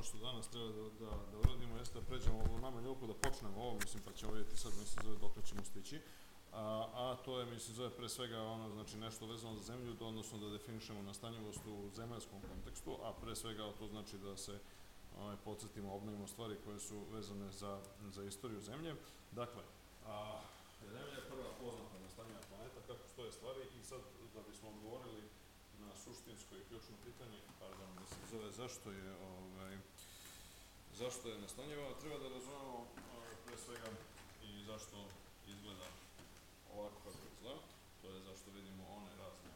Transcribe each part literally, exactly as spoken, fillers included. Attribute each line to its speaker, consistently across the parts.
Speaker 1: što danas treba da, da, da uradimo jeste da pređemo u najmanju ruku, da počnemo ovo, mislim, pa ćemo vidjeti sad, mislim, zove dok ćemo stići. A, a to je, mislim, zove pre svega ono, znači nešto vezano za zemlju, da, odnosno da definišemo nastanjivost u zemaljskom kontekstu, a pre svega to znači da se ovaj, podsjetimo, obnovimo stvari koje su vezane za, za istoriju zemlje. Dakle, a, zemlja je prva poznata nastanjena planeta, kako stoje stvari, i sad da bismo odgovorili na suštinsko i ključno pitanje, pardon, da se zove zašto je, ovaj, zašto je nastanjiva, treba da razumemo ovaj, pre svega i zašto izgleda ovako kako izgleda. To je zašto vidimo one razne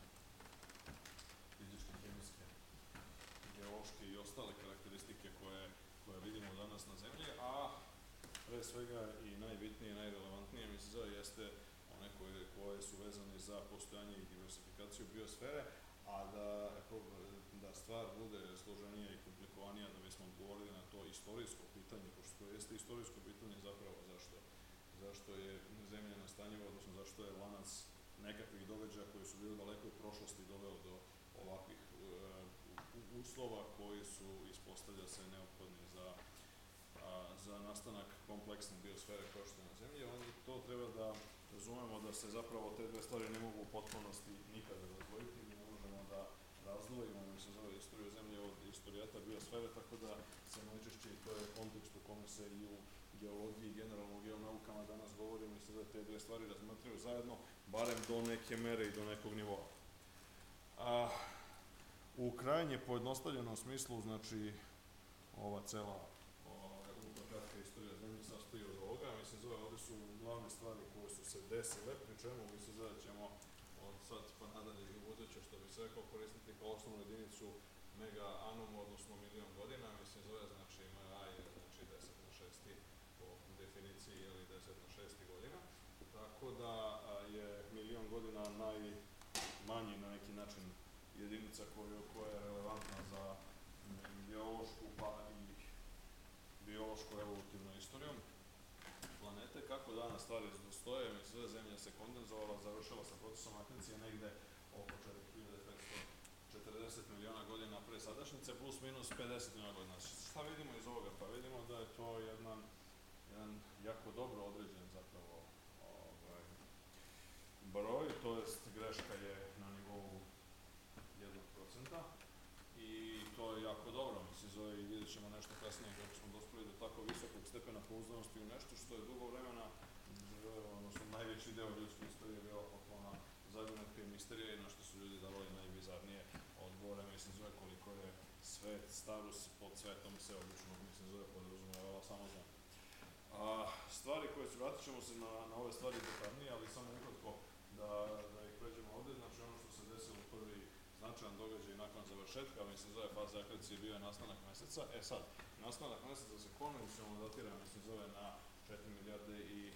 Speaker 1: fizičke, hemijske, geološke i ostale karakteristike koje, koje vidimo danas na Zemlji, a pre svega i najbitnije, najrelevantnije, mi se zove, jeste one koje, koje su vezane za postojanje i diversifikaciju biosfere, a da, da stvar bude složenija i komplikovanija, da bismo odgovorili na to istorijsko pitanje, pošto jeste istorijsko pitanje zapravo zašto, zašto je Zemlja nastanjiva, odnosno zašto je lanac nekakvih događaja koji su bili daleko u prošlosti doveo do ovakvih uh, uslova koji su, ispostavlja se, neophodni za, a, za nastanak kompleksne biosfere kao što je na Zemlji. Oni to treba da razumemo da se zapravo te dve stvari ne mogu u potpunosti nikada razdvojiti, mi ne možemo da razdvojimo, mi se zove istoriju Zemlje od istorijata biosfere, tako da se najčešće i to je kontekst u kome se i u geologiji, generalno u geonaukama danas govori, mi se da te dve stvari razmatraju zajedno, barem do neke mere i do nekog nivoa. A, u krajnje pojednostavljenom smislu, znači, ova cela ultrakratka istorija Zemlje sastoji od ovoga, mislim zove, ovde su glavne stvari koje su se desile, pri čemu mi se zove ćemo od sad pa nadalje i buduće, što bi se rekao, koristiti kao osnovnu jedinicu mega anum, odnosno milion godina, mislim zove, znači a je znači deset na šesti po definiciji, ili deset na šesti godina, tako da je milion godina najmanji na neki način jedinica koja, koja je relevantna za biološku pa i biološko-evolutivnu istoriju planete. Kako danas stvari stoje, mislim da Zemlja se kondenzovala, završila sa procesom akrecije negde oko četiri hiljade petsto četrdeset miliona godina pre sadašnjice, plus minus pedeset miliona godina. Šta vidimo iz ovoga? Pa vidimo da je to jedan, jedan jako dobro određen zapravo ovaj, broj, to jest greška je na nivou jednog procenta. I to je jako dobro, mislim, zove, i vidjet ćemo nešto kasnije kako smo dospeli do tako visokog stepena pouzdanosti u nešto što je dugo vremena, odnosno najveći deo ljudske istorije je bila potpuno zajednačka i misterija i na što su ljudi davali najbizarnije odgovore, mislim, zove, koliko je svet, starost pod svetom se obično, mislim, zove, podrazumevala samo Zemlja. A, stvari koje su, vratit ćemo se na, na ove stvari detaljnije, ali samo nekako da, da ih pređemo ovde, znači ono što se desilo prvi značajan događaj nakon završetka, mislim, zove faze akrecije, bio je nastanak meseca. E sad, nastanak meseca se konvencionalno datira, mislim, zove na četiri milijarde i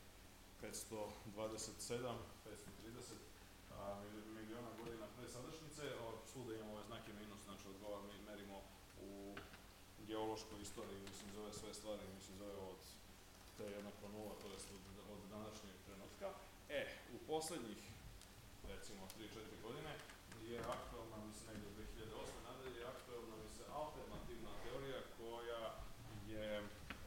Speaker 1: petsto dvadeset sedam, petsto trideset a, miliona godina pre sadašnjice. Svuda imamo ove znake minus, znači odgovor mi merimo u geološkoj istoriji, mislim, zove sve stvari, mislim, zove od t jednako nula, to je od današnjeg trenutka. E, u poslednjih, recimo, tri četiri godine, je aktualna, mislim, negdje od dve hiljade osme nadalje, je aktualna, mislim, alternativna teorija koja je,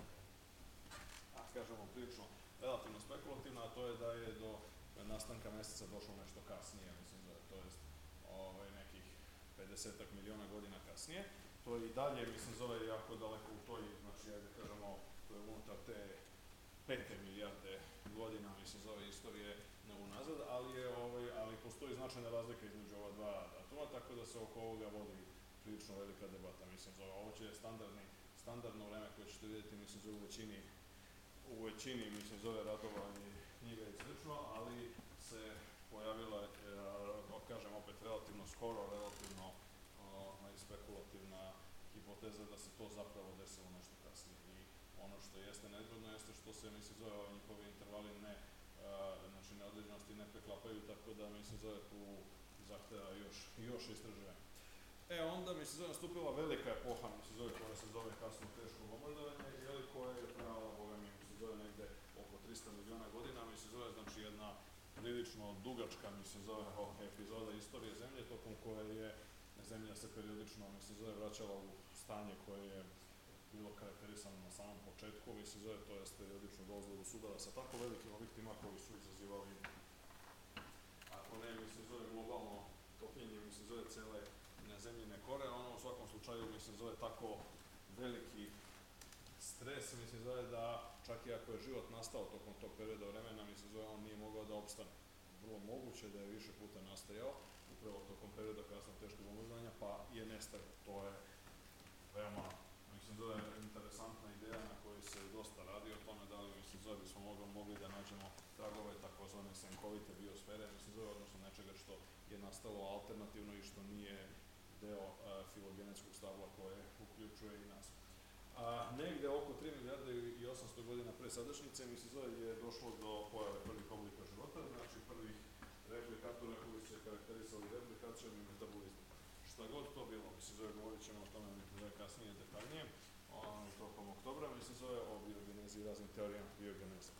Speaker 1: a kažemo, prilično relativno spekulativna, a to je da je do nastanka meseca došlo nešto kasnije, mislim, to je ovaj, nekih pedesetak miliona godina kasnije. To je i dalje, mislim, zove jako daleko u toj, znači, ajde kažemo, to je unutar te pete milijarde godina, mislim, zove istorije unazad, ali, je, ovaj, ali postoji značajna razlika između ova dva datuma, tako da se oko ovoga vodi prilično velika debata, mislim, zove, ovo će standardni, standardno vreme koje ćete vidjeti, mislim, zove u većini, u većini, mislim, zove radova i knjiga i slično, ali se pojavila, da kažem, opet relativno skoro, relativno o, spekulativna hipoteza da se to zapravo desilo nešto kasnije. I ono što jeste nezgodno jeste što se, mislim, zove, ove njihove intervali ne, a, znači neodređenosti ne preklapaju, tako da, mislim, zove, tu zahteva još, još istraživanja. E, onda, mislim, zove, nastupila velika epoha, mislim, zove, koja se zove kasno teško bombardovanje, jeli, koja je trajala, boga mi, mislim, zove, negde oko trista miliona godina, mislim, zove, znači, jedna prilično dugačka, mislim, zove, epizoda istorije Zemlje, tokom koje je Zemlja se periodično, mislim, zove, vraćala u stanje koje je bilo karakterisano na samom početku, mislim zove, to je periodično dolazilo do sudara sa tako velikim objektima koji su izazivali, ako ne, mislim zove, globalno topljenje, mislim zove, cele zemljine kore, ono u svakom slučaju, mislim zove, tako veliki stres, mislim zove, da čak i ako je život nastao tokom tog perioda vremena, mislim zove, on nije mogao da opstane. Vrlo moguće da je više puta nastajao, upravo tokom perioda kasnog teškog omuždanja, pa je nestao. To je veoma, mislim zove, interesantna ideja na kojoj se dosta radi o tome, da li, mislim zove, bismo mogli, mogli da nađemo tragove takozvane senkovite biosfere, mislim zove, odnosno nečega što je nastalo alternativno i što nije deo uh, filogenetskog stabla koje uključuje i nas. A, negde oko tri milijarde i osamsto godina pre sadašnjice, mislim zove, je došlo do pojave prvih oblika života, znači prvih replikatora koji se karakterisali replikacijom i metabolizmom. Šta god to bilo, mislim zove, govorit ćemo o tome kasnije detaljnije, tokom oktobra, mislim zove, o biogenezi i raznim teorijama biogeneze.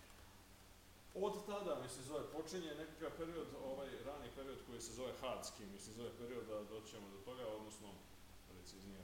Speaker 1: Od tada, mislim zove, počinje nekakav period, ovaj rani period koji se zove hadski, mislim zove period da doćemo do toga, odnosno preciznije,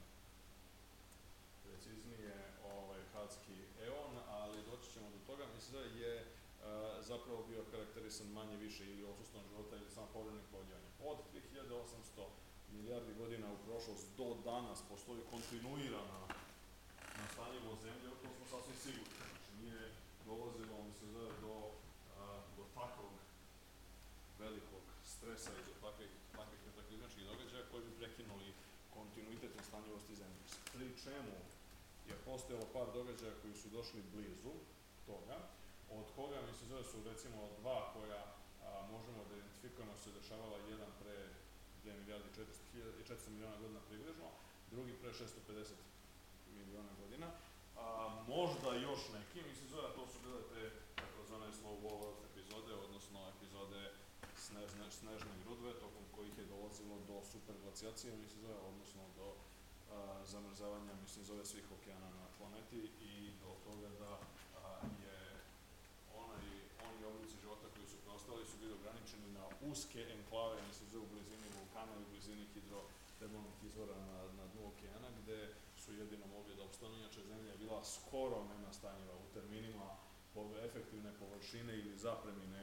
Speaker 1: preciznije ovaj hadski eon, ali doći ćemo do toga, mislim zove, je uh, zapravo bio karakterisan manje više ili odsustvom života ili samo povremenim povjeđanjem. Od tri hiljade osamsto milijardi godina u prošlost do danas postoji kontinuirana nastanjivost zemlje, to smo sasvim sigurni. Znači nije dolazilo, mislim zove, do, a, do takvog velikog stresa i do takvih, takvih kataklizmičkih događaja koji bi prekinuli kontinuitet nastanjivosti zemlje. Pri čemu je postojalo par događaja koji su došli blizu toga, od koga, mislim zove, su recimo dva koja a, možemo da identifikujemo se dešavala jedan pre dve milijarde i četiristo miliona godina približno, drugi pre šesto pedeset miliona godina. A, možda još neki, mislim zove, to su bile te takozvane slow wall epizode, odnosno epizode snežne, snežne grudve, tokom kojih je dolazilo do superglacijacije, mislim zove, odnosno do a, zamrzavanja, mislim zove, svih okeana na planeti i do toga da a, je onaj, oni oblici života koji su preostali su bili ograničeni na uske enklave, mislim zove, u blizini vulkana i u blizini hidrotermalnih izvora na, na dnu okeana, gde su jedino mogli da opstanu, inače zemlja je bila skoro nenastanjiva u terminima efektivne površine ili zapremine,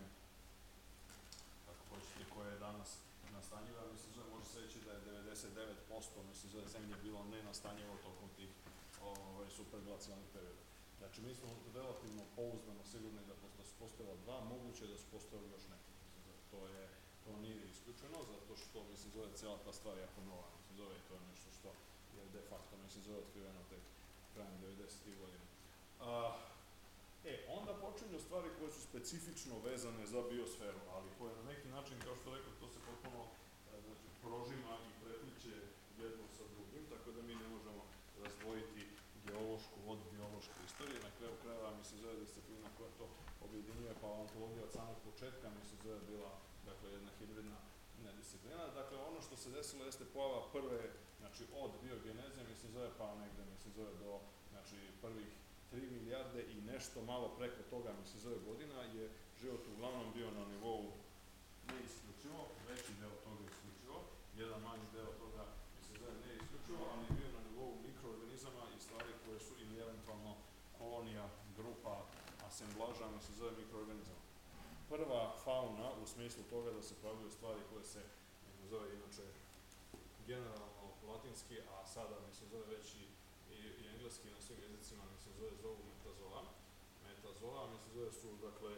Speaker 1: kako hoćete, koja je danas nastanjiva, mislim zove, može se reći da je devedeset devet posto, mislim zove, zemlje bilo nenastanjivo tokom tih ovaj, superglacijalnih perioda. Znači, mi smo relativno pouzdano sigurni da, da su postojala dva, moguće da su postojali još neki. Mislim, zove, to, je, to nije isključeno, zato što, mislim, zove, cijela ta stvar jako nova, mislim, zove, to je nešto što je de facto, mislim, zove, otkriveno tek krajem devedesetih godina. A, e, onda počinju stvari koje su specifično vezane za biosferu, ali koje na neki način, kao što rekao, to se potpuno znači, prožima i prepliče jedno sa drugim, tako da mi ne možemo razdvojiti geološku od biološke istorije. Na kraju krajeva, mislim, zove disciplina koja to objedinjuje, paleontologija od samog početka, mislim, zove bila, dakle, jedna hibridna disciplina. Dakle, ono što se desilo jeste pojava prve, znači, od biogeneze, mislim, zove pa negde, mislim, zove do, znači, prvih tri milijarde i nešto malo preko toga, mislim, zove godina, je život uglavnom bio na nivou ne isključivo, veći deo toga isključivo, jedan manji deo toga, mislim, zove ne isključivo, ali je bio na nivou mikroorganizama i stvari koje su ili eventualno kolonija, grupa, asemblaža, mislim, zove mikroorganizama. Prva fauna u smislu toga da se pojavljaju stvari koje se, mislim, zove inače generalno latinski, a sada, mislim, zove već i, i, i engleski na svim jezicima, mislim, zove zovu metazoa. Metazoa, mislim, zove su, dakle,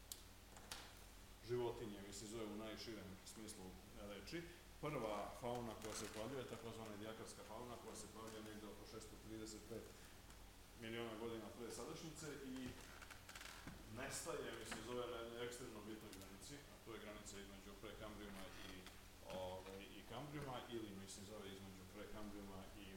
Speaker 1: životinje, mislim, zove u najširem smislu reči. Prva fauna koja se pojavljuje je takozvana dijakarska fauna koja se pojavljuje negde oko šesto trideset pet miliona godina pre sadašnjice i nestaje, mislim, zove na jednoj ekstremno bitnoj granici, a to je granica između prekambriuma i, ovaj, i kambriuma, ili, mislim, zove između prekambriuma i,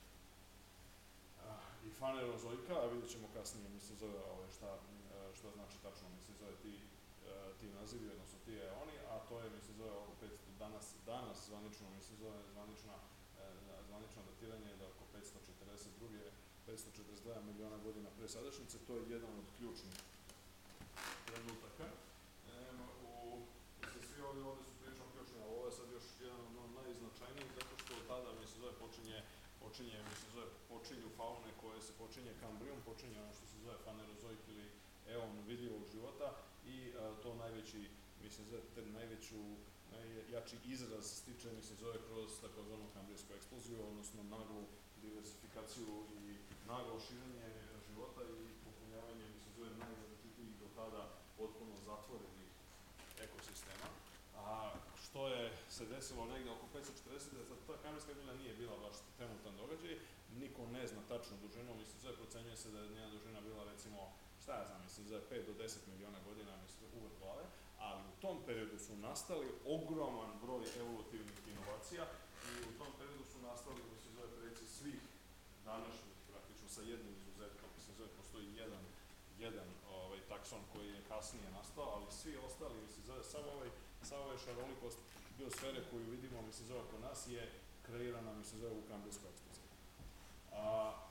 Speaker 1: a, i fanerozoika, a vidjet ćemo kasnije, mislim, zove ovaj, šta, šta znači tačno, mislim, zove ti, ti nazivi, odnosno ti eoni, a to je, mislim, zove opet danas, danas zvanično, mislim, zove zvanična, zvanično datiranje je da oko petsto četrdeset dva, petsto četrdeset dva miliona godina pre sadašnjice, to je jedan od ključnih trenutaka. E, u, mislim, svi ovi ovde su prilično ključni, ali ovo je sad još jedan od najznačajnijih, zato što od tada, mislim, zove počinje, počinje, mislim, zove počinju faune koje se počinje Kambrijom, počinje ono što se zove fanerozoik ili eon vidljivog života i a, to najveći, mislim, zove te najveću, najjači izraz stiče, mislim, zove kroz takozvanu kambrijsku eksploziju, odnosno naglu diversifikaciju i naglo širenje života i popunjavanje, mislim, zove najrazličitijih do tada potpuno zatvorenih ekosistema. A što je se desilo negde oko petsto četrdeset. Ta kambrijska godina nije bila baš trenutan događaj, niko ne zna tačno dužinu, mislim, zove procenjuje se da je njena dužina bila, recimo, šta ja znam, mislim, za pet do deset miliona godina, mislim, uvek glave, ali u tom periodu su nastali ogroman broj evolutivnih inovacija i u tom periodu su nastali, mislim, zove preci svih današnjih, praktično sa jednim izuzetkom, mislim, zove postoji jedan, jedan ovaj, takson koji je kasnije nastao, ali svi ostali, mislim, zove, sav ovaj, sav ovaj šarolikost biosfere koju vidimo, mislim, zove oko nas je kreirana, mislim, zove u kambrijskoj eksploziji. A,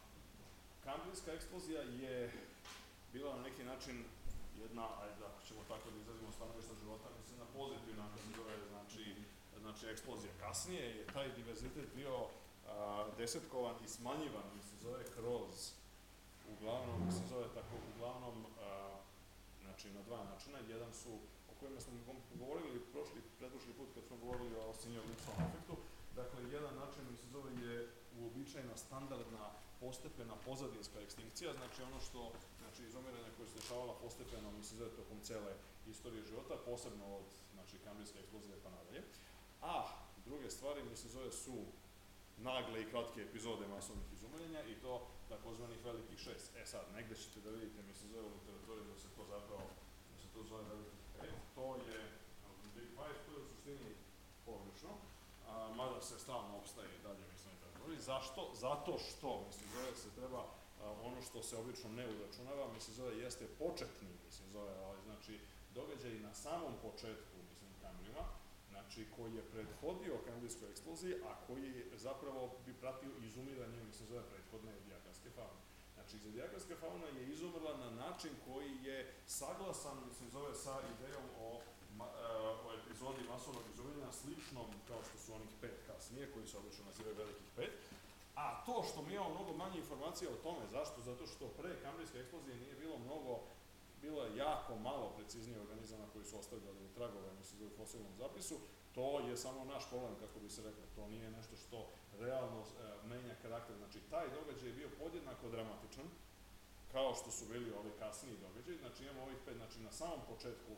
Speaker 1: kambrijska eksplozija je bila na neki način jedna, ajde, ako ćemo tako da izrazimo stanovišta života, mislim, na pozitivna, ako se zove, znači, znači, eksplozija. Kasnije je taj diverzitet bio a, desetkovan i smanjivan, mislim, zove, kroz, uglavnom, mislim, zove tako, uglavnom, a, znači, na dva načina. Jedan su, o kojima smo govorili prošli, pretprošli put kad smo govorili o senior-lipsovom efektu, dakle, jedan način, mislim, zove, je uobičajena, standardna, postepena pozadinska ekstinkcija, znači ono što, znači izumiranje koje se dešavala postepeno, mislim, zove tokom cele istorije života, posebno od, znači, kambrijske eksplozije pa nadalje. A druge stvari, mislim, zove su nagle i kratke epizode masovnih izumiranja i to takozvanih velikih šest. E sad, negde ćete da vidite, mislim, zove u literaturi da se to zapravo, da se to zove velikih pet, to je Big Five, to je u suštini pogrešno, a, mada se stalno opstaje i dalje, mislim, i tako. Zašto? Zato što, mislim, zove se treba, a, ono što se obično ne uračunava, mislim, zove jeste početni, mislim, zove, ali, znači, događaj na samom početku, mislim, Kambrijuma, znači, koji je prethodio kambrijskoj eksploziji, a koji zapravo bi pratio izumiranje, mislim, zove prethodne zodijakarske faune. Znači, zodijakarska fauna je izumrla na način koji je saglasan, mislim, zove sa idejom o, ma, o epizodi masovnog izumiranja sličnom kao što su onih pet kasnije, koji se obično nazivaju velikih pet. A to što mi imamo mnogo manje informacija o tome, zašto? Zato što pre kambrijske eksplozije nije bilo mnogo, bilo je jako malo preciznije organizama koji su ostavljali tragove, mislim, u fosilnom zapisu. To je samo naš problem, kako bi se reklo. To nije nešto što realno e, menja karakter. Znači, taj događaj je bio podjednako dramatičan, kao što su bili ovi kasniji događaji. Znači, imamo ovih pet, znači, na samom početku,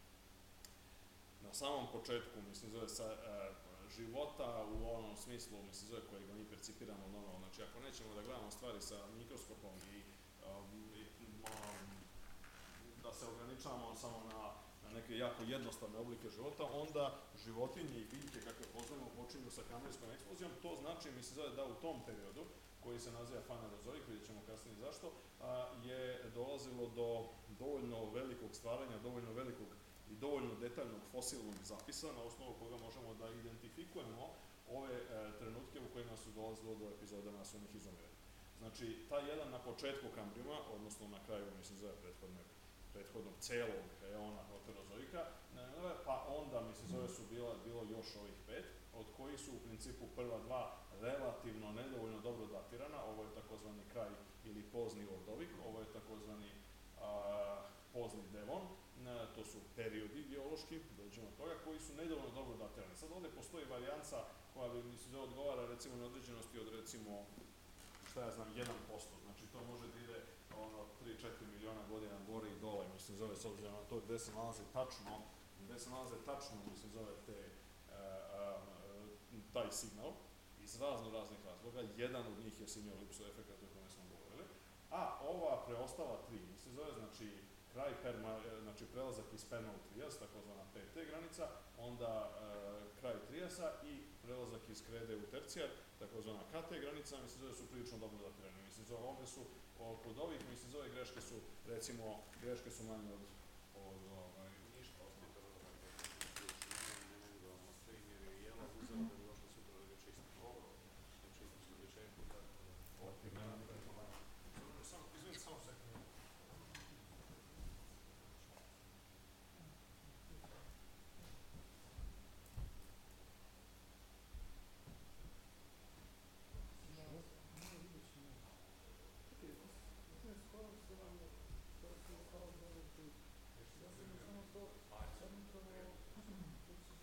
Speaker 1: na samom početku, mislim, zove sa e, života u onom smislu, mislim, zove kojeg mi percipiramo normalno. Znači, ako nećemo da gledamo stvari sa mikroskopom i, um, i um, da se ograničavamo samo na, na neke jako jednostavne oblike života, onda životinje i biljke, kakve poznajemo, počinju sa kambrijskom eksplozijom. To znači, mislim, zove da u tom periodu, koji se naziva fanerozoik, vidjet ćemo kasnije zašto, a, je dolazilo do dovoljno velikog stvaranja, dovoljno velikog i dovoljno detaljnog fosilnog zapisa, na osnovu koga možemo da identifikujemo ove e, trenutke u kojima su dolazilo do epizoda masovnih izumiranja. Znači, taj jedan na početku Kambrijuma, odnosno na kraju, mislim, zove prethodnog, prethodnog celog eona Proterozoika, pa onda, mislim, zove su bila, bilo još ovih pet, od kojih su u principu prva dva relativno nedovoljno dobro datirana. Ovo je takozvani kraj ili pozni Ordovik, ovo je takozvani a, pozni Devon. To su periodi geološki, dođemo od toga, koji su nedovoljno dobro datirani. Sad ovde postoji varijanca koja bi, mislim, da odgovara recimo na određenosti od recimo, šta ja znam, jedan posto. Znači to može da ide ono tri do četiri miliona godina gore i dole, mislim, zove s obzirom na to gde se nalaze tačno, gde se nalaze tačno, mislim, zove te, a, a, taj signal iz razno raznih razloga. Jedan od njih je senior-lipsov efekt o kome smo govorili, a ova preostala tri, mislim, zove, znači, kraj perma, znači prelazak iz perma u trijas, takozvana P T granica, onda e, kraj trijasa i prelazak iz krede u tercijar, takozvana K T granica, mislim da su prilično dobro datirane. Mislim da ovde su, kod ovih, mislim da ove greške su, recimo, greške su manje od, od ovaj, ništa osnovno. Ne mogu da vam ostavim jer je jela uzela da bi došla sutra da ga čistim. Ovo, da čistim su večerku, tako da... Ok, nema nikada problema. Samo, izvinite, samo sekund.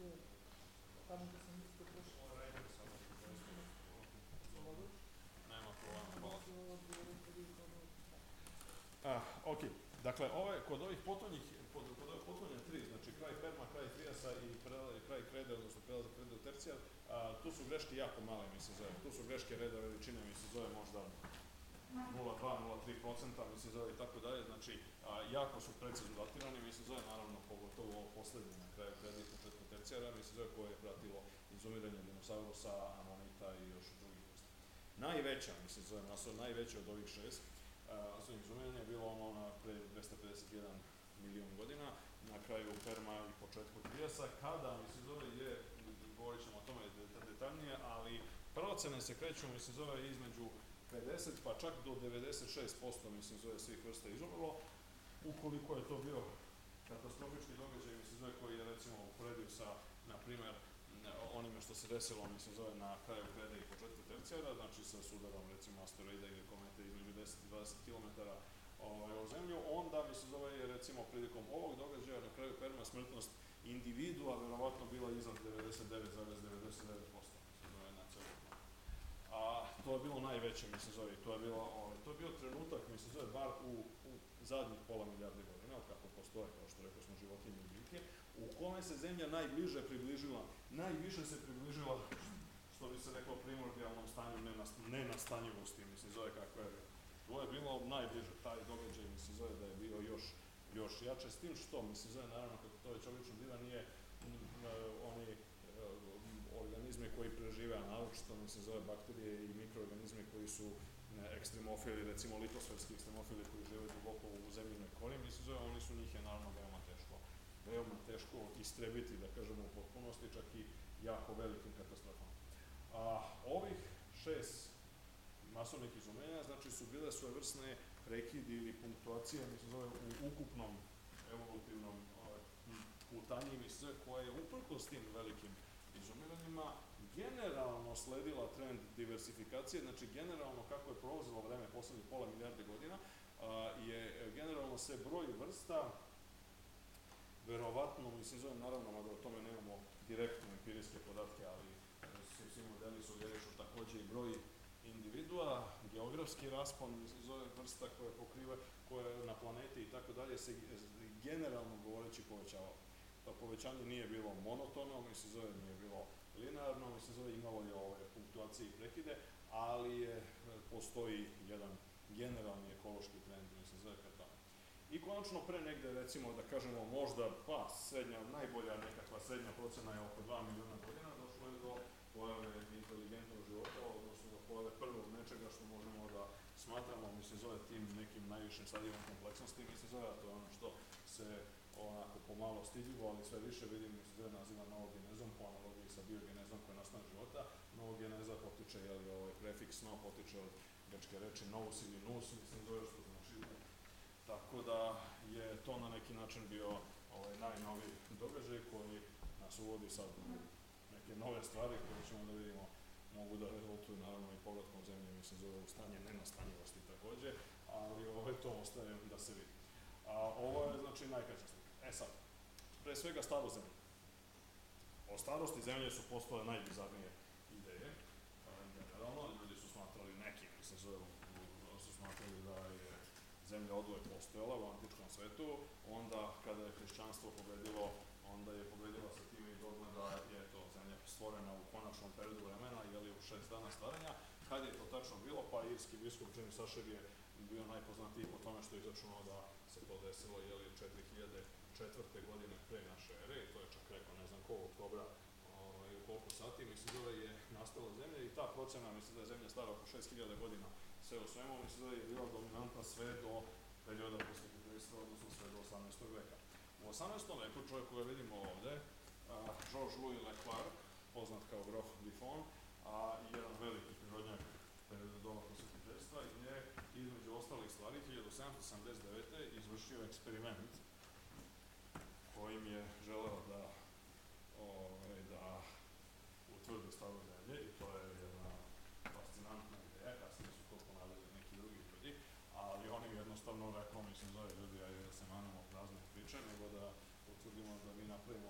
Speaker 2: tamo gde sam isto prošao.
Speaker 1: Nema problema, hvala. Ok, dakle, ove, kod ovih potonjih, kod, kod ovih potonja tri, znači kraj Perma, kraj Trijasa i pre, kraj Krede, odnosno prelazak Krede u Tercijar, a, tu su greške jako male, mi se zove. Tu su greške reda veličine, mi se zove možda nula zarez dva do nula zarez tri procenta, mi se zove i tako dalje, znači a, jako su precizno datirani, mi se zove naravno pogotovo ovo poslednje na kraju Krede i početku Tercijara, mi se zove koje je pratilo izumiranje dinosaurusa, amonita i još drugih vrsta. Najveća, mi se zove masa, najveća od ovih šest, Uh, izumiranje je bilo ono na pre dvesta pedeset jedan milion godina, na kraju Perma i početku Trijasa, kada, mi se zove, je, govorit ćemo o tome detaljnije, ali procene se kreću, mi se zove, između pedeset pa čak do devedeset šest posto, mi se zove, svih vrsta izumrlo, ukoliko je to bio katastrofički događaj, mi se zove, koji je, recimo, uporediv sa, na primer, onime što se desilo, mi se zove, na kraju Krede i početku Tercijara, znači sa sudarom, recimo, asteroida ili komete između deset i dvadeset kilometara ovaj, o zemlju, onda, mi se zove, je, recimo, prilikom ovog događaja na kraju Perma smrtnost individua verovatno bila iznad devedeset devet zarez devedeset devet posto, mi se zove, na celokupno. A to je bilo najveće, mi se zove, to je bilo, ovaj, to je bio trenutak, mi se zove, bar u, u zadnjih pola milijarde godina, kako postoje, kao što rekao smo, životinje i biljke, u kome se Zemlja najbliže približila, najviše se približila, što bi se reklo, primordijalnom stanju nenastanjivosti, mi se zove kako je. To je bilo najbliže, taj događaj mi se zove da je bio još, još jače, s tim što, mi se zove, naravno, kako to već obično biva, nije oni organizmi koji prežive, a naročito, mi se zove, bakterije i mikroorganizmi koji su ekstremofili, recimo litosferski ekstremofili koji žive duboko u zemljinoj kori, mi se zove, oni su njih je naravno veoma teško, veoma teško istrebiti, da kažemo, u potpunosti, čak i jako velikim katastrofama. A, ovih šest masovnih izumenja, znači su bile svojevrsne prekidi ili punktuacije, mi se zove, u ukupnom evolutivnom putanji, mi se zove, koja je uprkos tim velikim izumiranjima generalno sledila trend diversifikacije, znači generalno kako je prolazilo vreme poslednjih pola milijarde godina, a, je generalno se broj vrsta verovatno, mi se zove, naravno, mada o tome nemamo direktno empirijske podatke, ali svi modeli sugerišu takođe i broj individua, geografski raspon, mi se zove, vrsta koje pokriva, koje na planeti i tako dalje, se generalno govoreći povećavalo. To povećanje nije bilo monotono, mi se zove, nije bilo linearno, mi se zove, imalo je ove punktuacije i prekide, ali je, postoji jedan generalni ekološki trend, mi se zove, ka tamo. I konačno pre negde, recimo, da kažemo možda, pa, srednja, najbolja nekakva srednja procena je oko dva miliona godina, došlo je do pojave inteligentnog života, odnosno do pojave prvog nečega što možemo da smatramo, mi se zove, tim nekim najvišim stadijevom kompleksnosti, mi se zove, a to je ono što se onako pomalo stidljivo, ali sve više vidim, mi se zove, naziva novogenezom, po analogiji sa biogenezom koja je nastanak života. Novogeneza potiče, jel, ovaj prefiks no, potiče od grčke reči nous ili nus, mislim zove, što znači u. Tako da je to na neki način bio ovaj najnoviji događaj koji nas uvodi sad u neke nove stvari koje ćemo da vidimo, mogu da rezultuju naravno i povratkom zemlje, mislim zove, u stanje nenastanjivosti takođe, ali ovaj, to ostaje da se vidi. A ovo je, znači, najkraća slika. E sad, pre svega staro zemlje. O starosti zemlje su postale najbizarnije ideje. Generalno, ljudi su smatrali, neki, mi se zove, su smatrali da je zemlja oduvek postojala u antičkom svetu, onda kada je hrišćanstvo pobedilo, onda je pobedila sa time i dogma da je to zemlja stvorena u konačnom periodu vremena, jeli u šest dana stvaranja. Kad je to tačno bilo, pa irski biskup Jimmy Sašer je bio najpoznatiji po tome što je izračunao da se to desilo, jeli, četiri hiljade četvrte godine pre naše ere, i to je čak rekao, ne znam ko, oktobra, ovaj, u koliko sati, mislim da je nastala zemlja i ta procena, mislim da je zemlja stara oko šest hiljada godina sve u svemu, mislim da je bila dominantna sve do perioda posle hrišćanstva, odnosno sve do osamnaestog veka. U osamnaestom veku, čovjek koga vidimo ovde, Georges Louis Leclerc, poznat kao grof Buffon, a jedan veliki prirodnjak perioda doba posle hrišćanstva, je između ostalih stvari hiljadu sedamsto sedamdeset devete. izvršio eksperiment kojim je želeo da, ovaj, da utvrdi staro zemlje, i to je jedna fascinantna ideja, kasnije su to ponavljali neki drugi ljudi, ali on im jednostavno rekao, mislim, zove ljudi, ajde da se manemo prazne priče, nego da utvrdimo da mi napravimo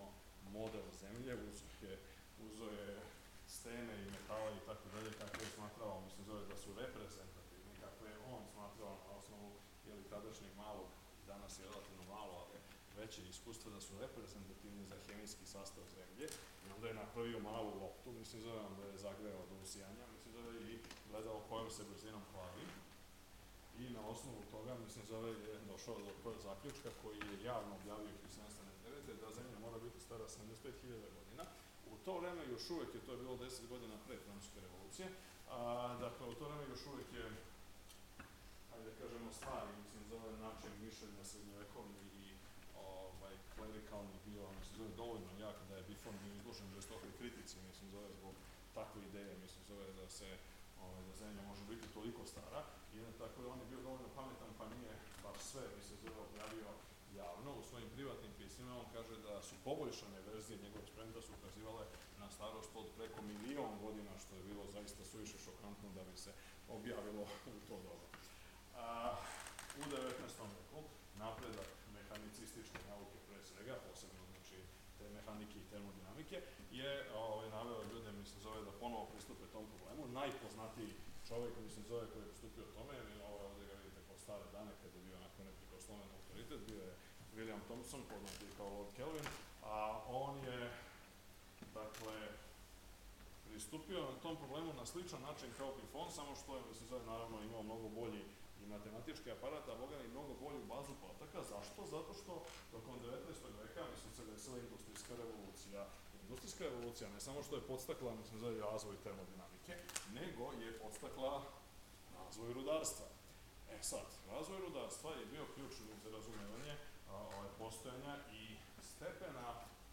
Speaker 1: model zemlje, uzeo je, uzeo je stene i metale i tako dalje, kako je smatrao, mislim, zove da su reprezentativni, kako je on smatrao na osnovu ili tadašnjeg malog, danas je relativno malo, ali veće iskustva da su reprezentativni za hemijski sastav zemlje, i onda je napravio malu loptu, mislim, zove, onda je zagreo do usijanja, mislim, zove, i gledao kojom se brzinom hladi. I na osnovu toga, mislim, zove, je došao do zaključka koji je javno objavio hiljadu sedamsto sedamdeset devete da zemlja mora biti stara sedamdeset pet hiljada godina. U to vreme još uvek je, to je bilo deset godina pre Francuske revolucije, a, dakle, u to vreme još uvek je, ajde da kažemo, stari, mislim, zove, način mišljenja srednjovekovni i ovaj, klerikalni bio, mislim, zove, dovoljno jak da je Buffon bio izložen žestokoj kritici, mislim, zove, zbog takve ideje, mislim, zove, da se Ovaj, da zemlja može biti toliko stara, i tako je on je bio dovoljno pametan, pa nije baš sve, mislim, zove, objavio javno. U svojim privatnim pismima on kaže da su poboljšane verzije njegove eksperimenta su ukazivale na starost od preko milion godina, što je bilo zaista suviše šokantno da bi se objavilo u to doba. A, u devetnaestom veku napredak mehanicističke nauke pre svega, posebno znači te mehanike i termodinamike, je ovaj, naveo ljude, mislim, zove da ponovo pristupe tom problemu. Najpoznatiji čovjek, mislim, zove koji je pristupio tome, ovaj, ovdje ga vidite kao stare dane, kada je bio nakon neprikosnoven autoritet, bio je William Thomson, poznati kao Lord Kelvin, a on je, dakle, pristupio na tom problemu na sličan način kao Buffon, samo što je, mislim, zove, naravno imao mnogo bolji i matematički aparat, a boga i mnogo bolju bazu podataka. Zašto? Zato što tokom devetnaestog veka, mislim, se desila industrijska revolucija. Industrijska revolucija ne samo što je podstakla, mislim, zove, razvoj termodinamike, nego je podstakla razvoj rudarstva. E sad, razvoj rudarstva je bio ključni za razumevanje ove postojanja i stepena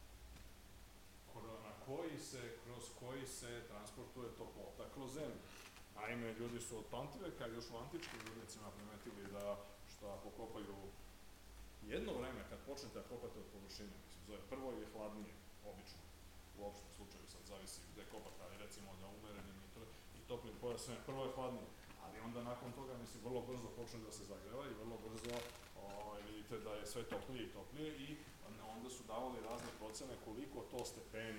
Speaker 1: na koji se, kroz koji se transportuje toplota kroz zemlju. Naime, ljudi su od pamtiveka još u antičkim rudnicima primetili da što ako kopaju jedno vreme, kad počnete da kopate od površine, mislim, zove, prvo je hladnije, obično, u opštem slučaju, sad zavisi gde kopate, ali recimo da umerenim i toplim pojasima, prvo je hladnije, ali onda nakon toga, mislim, vrlo brzo počne da se zagreva i vrlo brzo o, vidite da je sve toplije i toplije i onda su davali razne procene koliko to stepeni,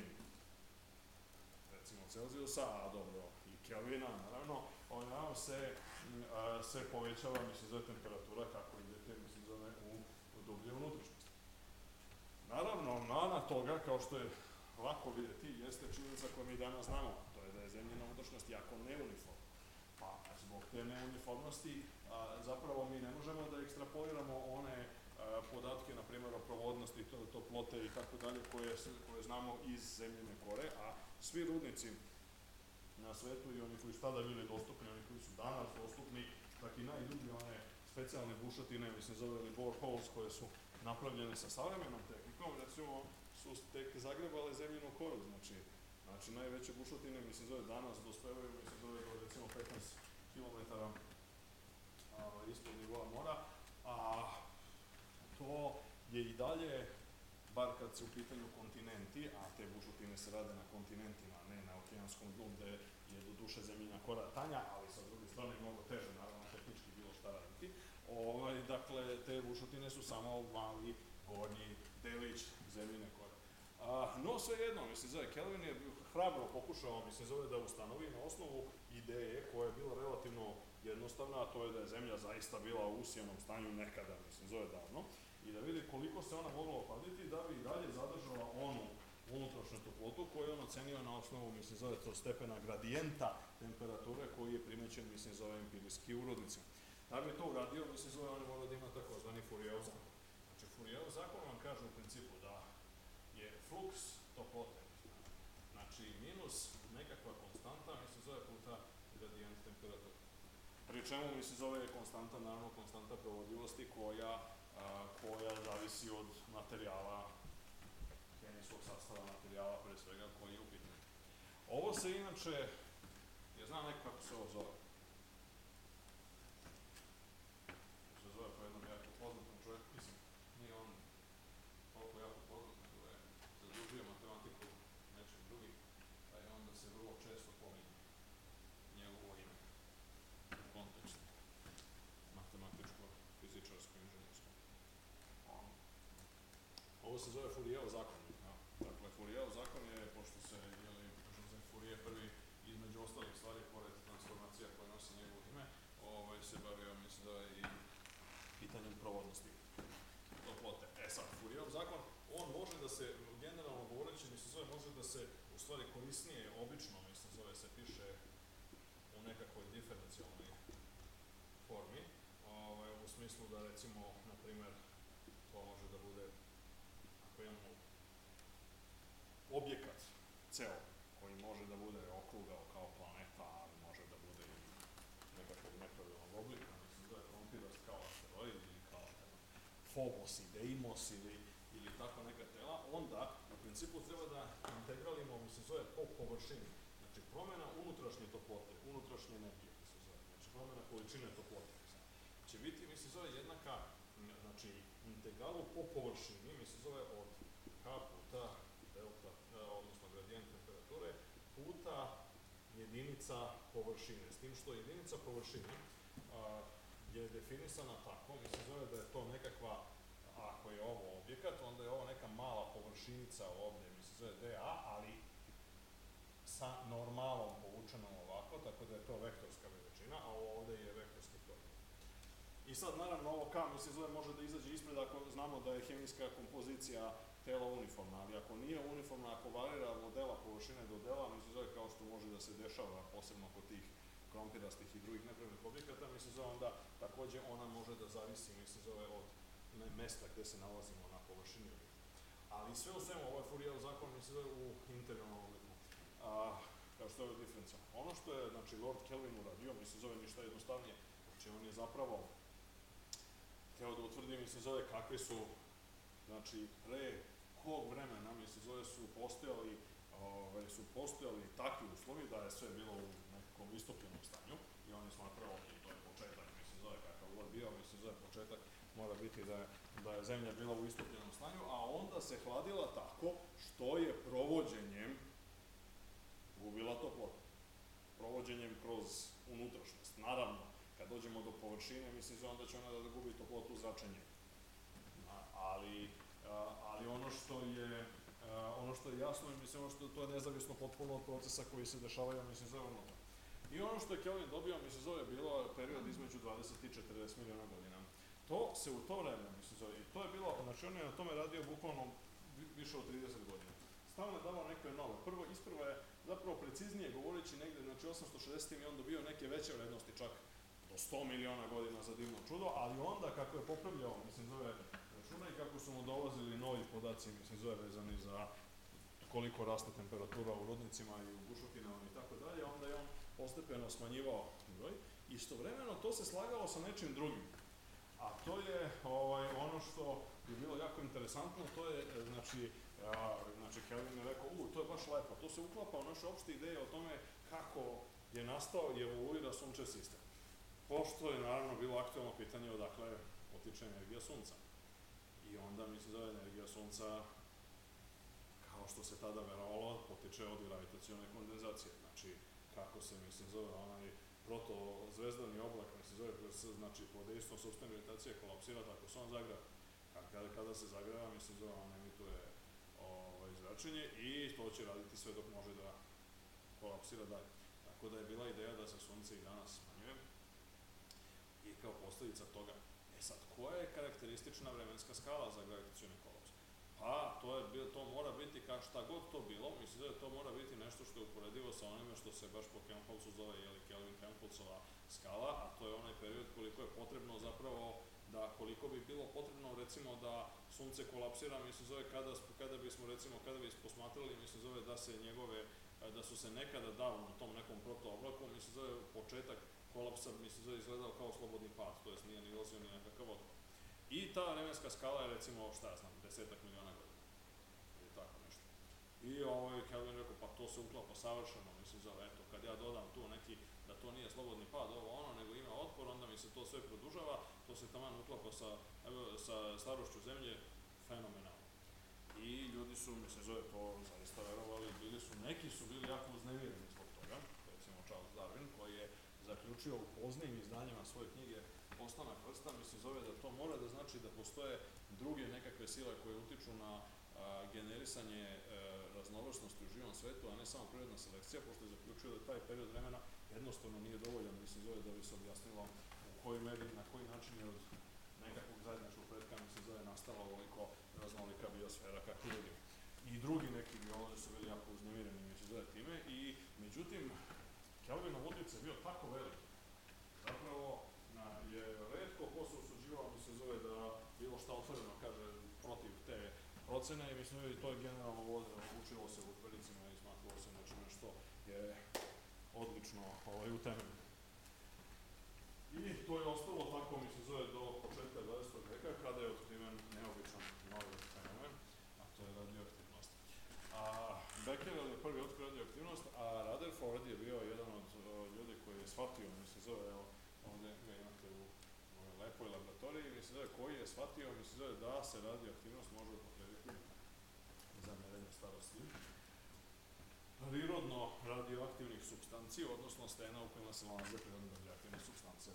Speaker 1: recimo Celzijusa, a dobro, i Kelvina, naravno, ovaj, naravno se, a, se povećava, mislim, zove temperatura kako idete, mislim, zove u, u dublje unutrašnjosti. Naravno, mana toga, kao što je lako vidjeti, jeste činjenica koju mi danas znamo, to je da je zemljina unutrašnjost jako neuniformna. Pa, zbog te neuniformnosti, a, zapravo mi ne možemo da ekstrapoliramo one a, podatke, na primjer, o provodnosti, to, toplote i tako dalje, koje, koje znamo iz zemljine kore, a svi rudnici na svetu i oni koji su tada bili dostupni, oni koji su danas dostupni, tako i najdublje one specijalne bušotine, mislim, zove li boreholes, koje su napravljene sa savremenom tehnikom, recimo, su tek zagrebale zemljinu koru, znači, znači najveće bušotine, mislim, zove danas dospevaju, mislim, zove do recimo petnaest kilometara ispod nivoa mora, a to je i dalje, bar kad su u pitanju kontinenti, a te bušotine se rade na kontinentima, ne na okeanskom dnu, gde je do duše zemljina kora tanja, ali sa druge strane mnogo teže, naravno, tehnički bilo šta raditi. Ovaj, dakle, te bušotine su samo mali gornji delić zemljine kore. A, no, svejedno, mislim, zove, Kelvin je hrabro pokušao, mislim, zove da ustanovi na osnovu ideje koja je bila relativno jednostavna, a to je da je zemlja zaista bila u usijanom stanju nekada, mislim, zove davno, i da vidi koliko se ona mogla ohladiti da bi i dalje zadržala onu unutrašnju toplotu koju je on ocenio na osnovu, mislim, zove to stepena gradijenta temperature koji je primećen, mislim, zove empirijski u rudnicima. Da bi to uradio, mislim, zove on je morao da ima takozvani Fourierov zakon. Znači, Fourierov zakon vam kaže u principu da je fluks toplote, znači minus nekakva konstanta, mislim, zove puta gradijent temperature. Pri čemu, mislim, zove je konstanta, naravno, konstanta provodljivosti koja, a, koja zavisi od materijala, hemijskog sastava materijala, pre svega, koji je u pitanju. Ovo se inače, ja znam neko kako se ovo zove. Se zove po jednom jako poznatom čovjeku, mislim, nije on toliko jako poznat, nego je zadužio matematiku nečeg drugih, a i onda se vrlo često pominje njegovo ime u kontekstu matematičkog, fizičarskog, inženjerskog. Ovo se zove Fourierov zakon. Dakle, Fourier zakon je, pošto se Joseph Fourier prvi između ostalih stvari, pored transformacija koje nose njegovo ime, ovaj, se bavio, mislim da i pitanjem provodnosti toplote. E sad, Fourierov zakon, on može da se, generalno govoreći, mislim zove, može da se, u stvari korisnije, obično, mislim zove, se piše u nekakvoj diferencijalnoj formi, ovaj, u smislu da, recimo, na primer, to može da bude, ako imamo objekat ceo, koji može da bude okrugao kao planeta, ali može da bude i nekakvog nepravilnog oblika, mislim da je krompirast kao asteroid ili kao Phobos i Deimos ili, ili tako neka tela, onda u principu treba da integralimo, mislim zove, po površini. Znači promjena unutrašnje toplote, unutrašnje energije, mislim zove, znači promjena količine toplote, će biti, mislim zove, jednaka, znači integralu po površini, mislim zove, od K puta delta, odnosno gradijent temperature, puta jedinica površine. S tim što jedinica površine a, je definisana tako, mislim zove da je to nekakva, ako je ovo objekat, onda je ovo neka mala površinica ovdje, mislim zove dA, ali sa normalom povučenom ovako, tako da je to vektorska veličina, a ovo ovdje je vektorski krug. I sad, naravno, ovo K, mislim zove, može da izađe ispred ako znamo da je hemijska kompozicija tela uniformna, ali ako nije uniformna, ako varira od dela površine do dela, mislim zove, kao što može da se dešava, posebno kod tih krompirastih i drugih nepravilnih objekata, mislim zove, onda takođe ona može da zavisi, mislim zove, od mesta gde se nalazimo na površini objekta. Ali sve u svemu, ovaj Fourierov zakon, mislim zove, u integralnom obliku, a, kao što je ovo diferencijalno. Ono što je, znači, Lord Kelvin uradio, mislim zove, ništa jednostavnije, znači on je zapravo hteo da utvrdi, mislim zove, kakve su, znači, pre kog vremena, mislim zove, su postojali, ove, su postojali takvi uslovi da je sve bilo u nekom istopljenom stanju i on je smatrao, ok, to je početak, mislim zove, kakav god bio, mislim zove, početak mora biti da je, da je zemlja bila u istopljenom stanju, a onda se hladila tako što je provođenjem gubila toplotu. Provođenjem kroz unutrašnjost. Naravno, kad dođemo do površine, mislim zove, onda će ona da gubi toplotu zračenjem. Ali, ali ono što je ono što je jasno, mislim, ono što to je nezavisno potpuno od procesa koji se dešavaju, mislim, zove unutra. I ono što je Kelvin dobio, mislim, zove, bilo period između dvadeset i četrdeset miliona godina. To se u to vreme, mislim, zove, i to je bilo, znači on je na tome radio bukvalno više od trideset godina. Stalno je davao neke nove. Prvo, isprvo je, zapravo preciznije govoreći negde, znači osamsto šezdesetim je on dobio neke veće vrednosti, čak do sto miliona godina za divno čudo, ali onda kako je popravljao, mislim, zove, računa i kako su mu dolazili novi podaci, mislim, zove, vezani za koliko raste temperatura u rudnicima i u bušotinama i tako dalje, onda je on postepeno smanjivao broj. Istovremeno to se slagalo sa nečim drugim. A to je ovaj, ono što je bilo jako interesantno, to je, znači, a, znači Kelvin je rekao, u, to je baš lepo, to se uklapa u naše opšte ideje o tome kako je nastao i evoluira sunčev sistem. Pošto je naravno bilo aktualno pitanje odakle potiče energija sunca. I onda, mislim, zove energija sunca, kao što se tada verovalo, potiče od gravitacione kondenzacije. Znači, kako se, mislim, zove onaj protozvezdani oblak, mislim, zove, znači, pod dejstvom sopstvene gravitacije kolapsira, tako se on zagrava. Kada, kada se zagrava, mislim, zove, on emituje ovaj, zračenje i to će raditi sve dok može da kolapsira dalje. Tako da je bila ideja da se sunce i danas smanjuje i kao posljedica toga. E sad, koja je karakteristična vremenska skala za gravitacioni kolaps? Pa, to, je, to mora biti, ka šta god to bilo, mislim da to mora biti nešto što je uporedivo sa onime što se baš po Helmholtzu zove, jeli, Kelvin-Helmholtzova skala, a to je onaj period koliko je potrebno zapravo da koliko bi bilo potrebno, recimo, da sunce kolapsira, mislim zove, kada, kada bismo, recimo, kada bi posmatrali, mislim zove, da se njegove, da su se nekada dao na tom nekom protooblaku, mislim zove, početak kolapsa, mislim zove, izgledao kao slobodni pad, to jest nije nilazio ni nekakav otpad. I ta vremenska skala je, recimo, šta ja znam, desetak miliona godina. Ili tako nešto. I ovaj, Kelvin rekao, pa to se uklapa savršeno, mislim zove, eto, kad ja dodam tu neki, da to nije slobodni pad, ovo ono, nego ima otpor, onda mi se to sve produžava, to se taman uklapa sa, sa starošću zemlje, fenomenalno. I ljudi su, mislim, zove, to zaista verovali, bili su, neki su bili jako uznemireni zbog toga, recimo Charles Darwin, koji je zaključio u poznijim izdanjima svoje knjige Postanak vrsta, mislim, zove da to mora da znači da postoje druge nekakve sile koje utiču na generisanje e, raznovrsnosti u živom svetu, a ne samo prirodna selekcija, pošto je zaključio da taj period vremena jednostavno nije dovoljan, mislim, zove da bi se objasnilo u kojoj meri, na koji način je od nekakvog zajedničkog pretka, mislim, zove nastala ovoliko raznolika biosfera kakvu vidimo. I drugi neki biolozi su bili jako uznemireni, mislim, zove time, i međutim, Kelvinov utjecaj je bio tako veliki, zapravo na, je retko ko se usuđivao, mislim, zove da bilo šta otvoreno kaže protiv te procene, i mislim da to je generalno učilo se u udžbenicima i smatralo se znači nešto je odlično ovaj, utemeljeno. I to je ostalo tako, mislim, zove do početka dvadesetog veka, kada je otkriven neobičan novi fenomen, a to je radioaktivnost. A Becquerel je prvi otkrio radioaktivnost, a Rutherford je bio jedan od o, ljudi koji je shvatio, mislim, zove, evo, ovdje ga imate u ovoj lepoj laboratoriji, mislim, zove, koji je shvatio, mislim, zove, da se radioaktivnost može upotrebiti za merenje starosti prirodno radioaktivnih supstanci, odnosno stena u kojima se nalaze prirodno radioaktivne supstance.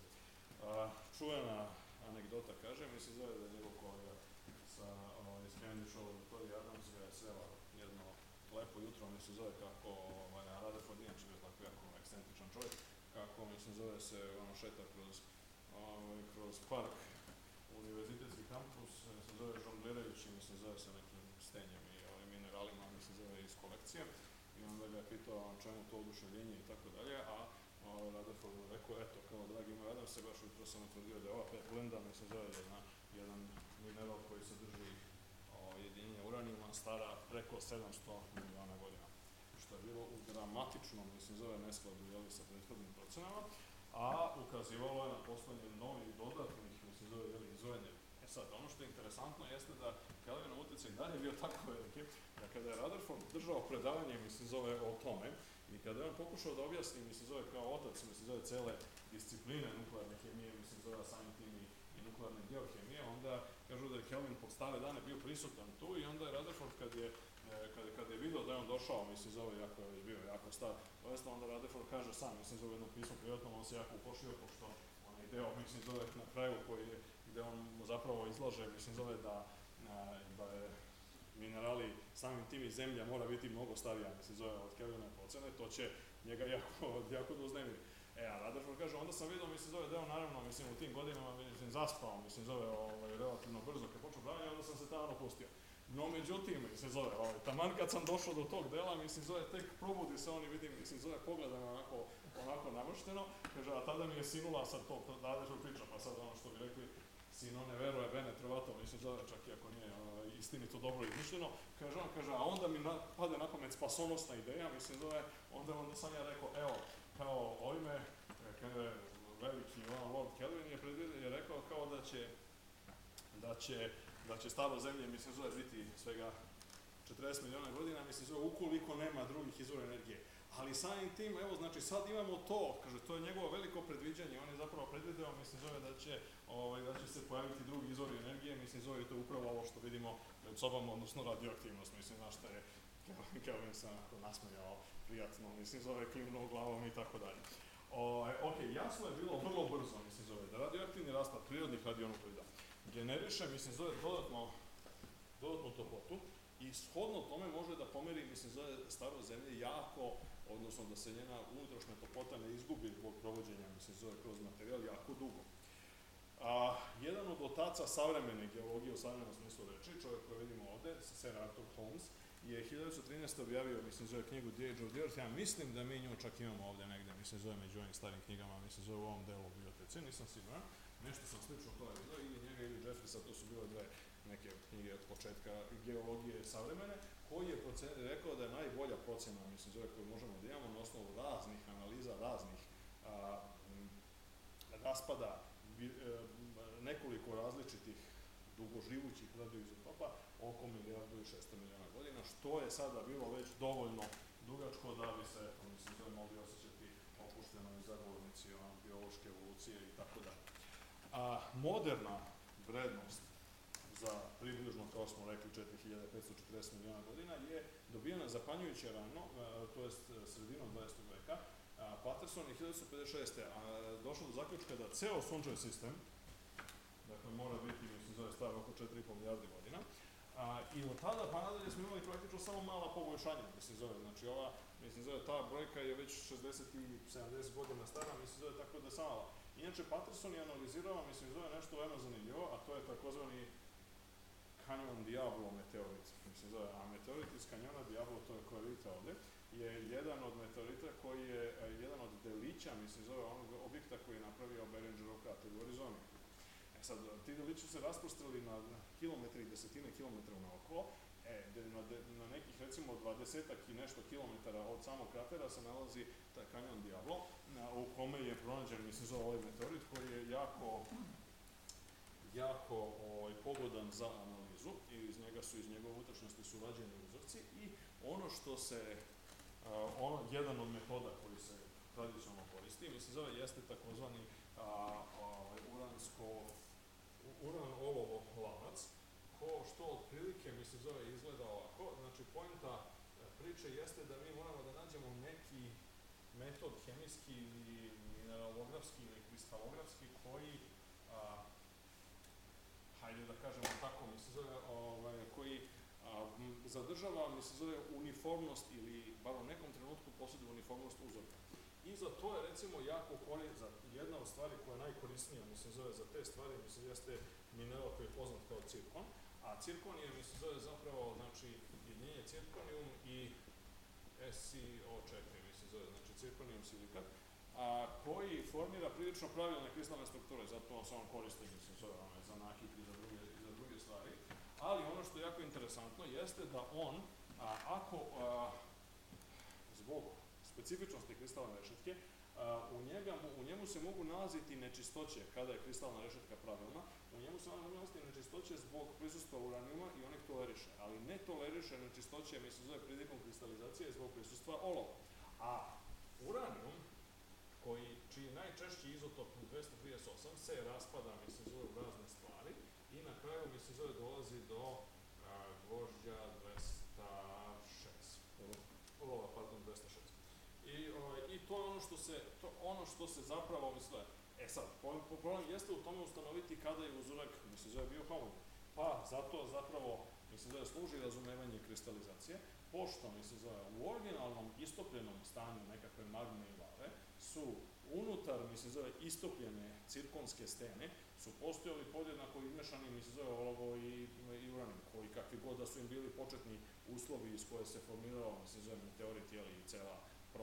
Speaker 1: Čuvena anegdota kaže, mislim, zove da je njegov kolega sa ovaj, iz Cambridge laboratorije Adams ga je srela jedno lepo jutro, mislim, zove kako, ovaj, a Rutherford inače bio tako jako ekscentričan čovjek, kako, mislim, zove se ono šeta kroz, ovaj, kroz park, univerzitetski kampus, se zove žonglirajući, mislim, zove se nekim stenjem i ovaj, mineralima, mislim, zove iz kolekcije. I onda ga je pitao čemu to oduševljenje i tako dalje, a o, Rutherford je rekao, eto, kao dragi moj Adam se baš jutro sam utvrdio da je ova petlenda, mislim, zove jedna, jedan mineral koji sadrži jedinjenje uranijuma stara preko sedamsto miliona godina, što je bilo u dramatičnom, mislim, zove neskladu, jeli, sa prethodnim procenama, a ukazivalo je na postojanje novih dodatnih, mislim, zove, jeli, izvojenja. E sad, ono što je interesantno jeste da Kelvinov utjecaj dalje bio tako veliki, da kada je Rutherford držao predavanje, mislim, zove, o tome, i kada je on pokušao da objasni, mislim, zove, kao otac, mislim, zove, cele discipline nuklearne hemije, mislim, zove, samim tim i, i nuklearne geohemije, onda kažu da je Kelvin po stare dane bio prisutan tu, i onda je Rutherford, kad je, kad, kad je vidio da je on došao, mislim, zove, jako je bio jako star, doista onda Rutherford kaže sam, mislim, zove, jedno pismo privatno, on se jako upošio, pošto onaj deo, mislim, zove, na kraju koji je, gde on zapravo izlaže, mislim, zove, da, da je minerali samim tim i zemlja mora biti mnogo starija, mislim, zove, od Kelvinove procene, to će njega jako, jako da uznemiri. E, a Rutherford kaže, onda sam vidio, mislim, zove, da je on naravno, mislim, u tim godinama, mislim, zaspao, mislim, zove, ovaj, relativno brzo, kad počeo braniti, onda sam se tamo pustio. No, međutim, mislim, zove, ovaj, taman kad sam došao do tog dela, mislim, zove, tek probudi se on i vidim, mislim, zove, pogledam onako, onako namršteno, kaže, a tada mi je sinula, sad to, da Rutherford priča, pa sad ono što bi rekli, sino ne veruje, bene trovato, mislim, zove, čak i ako nije uh, istinito dobro izmišljeno, kaže on, kaže, a onda mi na, pade na pamet spasonosna ideja, mislim, zove, onda, onda sam ja rekao, evo, kao ovime, kaže, veliki on, Lord Kelvin je, predvidio, je rekao kao da će, da će, da će staro zemlje, mislim, zove, biti svega četrdeset miliona godina, mislim, zove, ukoliko nema drugih izvora energije. Ali samim tim, evo, znači, sad imamo to, kaže, to je njegovo veliko predviđanje, on je zapravo predvideo, mislim, zove, da će, ovaj, da će se pojaviti drugi izvori energije, mislim, zove, to je upravo ovo što vidimo pred sobom, odnosno radioaktivnost, mislim, znaš šta je, Kelvin se onako nasmejao prijatno, mislim, zove, klimnuo glavom i tako dalje. Ok, jasno je bilo vrlo brzo, mislim, zove, da radioaktivni raspad prirodnih radionuklida generiše, mislim, zove, dodatno, dodatnu toplotu, i shodno tome može da pomeri, mislim, zove, staro zemlje jako, odnosno da se njena unutrašnja toplota ne izgubi zbog provođenja, mislim, zove, kroz materijal jako dugo. A, jedan od otaca savremene geologije u savremenom smislu reči, čovjek koji vidimo ovde, Sir Arthur Holmes, je hiljadu devetsto trinaeste. objavio, mislim, zove, knjigu The Age of the Earth. Ja mislim da mi nju čak imamo ovde negde, mislim, zove, među ovim starim knjigama, mislim, zove, u ovom delu biblioteci, nisam siguran. Nešto sam slično to vidio, ili njega ili Jeffreysa, to su bile dve neke knjige od početka geologije savremene, koji je procen, rekao da je najbolja procena, mislim, zove, koju možemo da imamo na osnovu raznih analiza, raznih a, raspada, bi, a, nekoliko različitih dugoživućih radioizotopa, oko milijardu i šesto miliona godina, što je sada bilo već dovoljno dugačko da bi se, mislim, zove, mogli osjećati opušteno i zagovornici biološke evolucije i tako dalje. A moderna vrednost za približno, kao smo rekli, četiri hiljade petsto četrdeset miliona godina je dobijena zapanjujuće rano, to jest sredinom dvadesetog veka. Patterson je hiljadu devetsto pedeset šeste. došao do zaključka da ceo sunčev sistem, dakle, mora biti, mislim, zove, star oko četiri i po milijarde godina, A, I od tada pa nadalje smo imali praktično samo mala poboljšanja, mislim zove, znači ova, mislim zove, ta brojka je već šezdeset i sedamdeset godina stara, mislim zove, tako da je mala. Inače, Patterson je analizirao, mislim zove, nešto veoma zanimljivo, a to je takozvani Canyon Diablo meteorit, mislim zove, a meteorit iz kanjona Diablo, to je koje vidite ovdje, je jedan od meteorita koji je, jedan od delića, mislim zove, onog objekta koji je napravio Behringer krater u Arizoni. E sad, ti delići su se rasprostrali na kilometre i desetine kilometra naokolo, e, na, na nekih recimo dvadesetak i nešto kilometara od samog kratera se nalazi taj kanjon Diablo, na, u kome je pronađen, mislim zove, ovaj meteorit koji je jako, jako ovaj, pogodan za analizu i iz njega su, iz njegove unutrašnjosti su vađeni uzorci i ono što se, uh, ono, jedan od metoda koji se tradicionalno koristi, mislim zove, jeste takozvani uh, uh, uransko, uran olovo lanac, ko što otprilike, mislim zove, izgleda ovako. Znači, poenta priče jeste da mi moramo da nađemo neki metod hemijski ili mineralografski ili kristalografski koji a, hajde da kažemo tako, mi se zove, ovaj, koji a, zadržava, mi se zove, uniformnost ili bar u nekom trenutku posjeduje uniformnost uzorka. I za to je, recimo, jako korisna, jedna od stvari koja je najkorisnija, mislim, zove, za te stvari, mislim, jeste mineral koji je poznat kao cirkon, a cirkon je, mislim, zove, zapravo, znači, jedinjenje cirkonijum i S i O četiri, mislim, zove, znači, cirkonijum silikat, a, koji formira prilično pravilne kristalne strukture, zato se on koristi, mislim, zove, ono, za nakit i za druge, i za druge stvari. Ali ono što je jako interesantno jeste da on, a, ako a, zbog specifičnosti kristalne rešetke, uh, u, njega, u njemu se mogu nalaziti nečistoće kada je kristalna rešetka pravilna, u njemu se mogu nalaziti nečistoće zbog prisustva uranijuma i on ih toleriše, ali ne toleriše nečistoće, mi se zove prilikom kristalizacije zbog prisustva olova. A uranijum, koji, čiji najčešći izotop dvesta trideset osam se raspada, mi se zove, u razne stvari i na kraju, mi se zove, dolazi do uh, gvožđa dvesta šest. Olova, pardon, dvesta šest. I, o, i to je ono što se, to ono što se zapravo misle. E sad, problem jeste u tome ustanoviti kada je uzorak, mislim, zove, bio homogen. Pa, zato zapravo, mislim, zove, služi razumevanje kristalizacije, pošto, mislim, zove, u originalnom istopljenom stanju nekakve magme i lave su unutar, mislim, zove, istopljene cirkonske stene su postojali podjednako izmešani, mislim, zove, olovo i, i uranijum, koji kakvi god da su im bili početni uslovi iz koje se formirao, mislim, zove, meteorit, jeli, i cela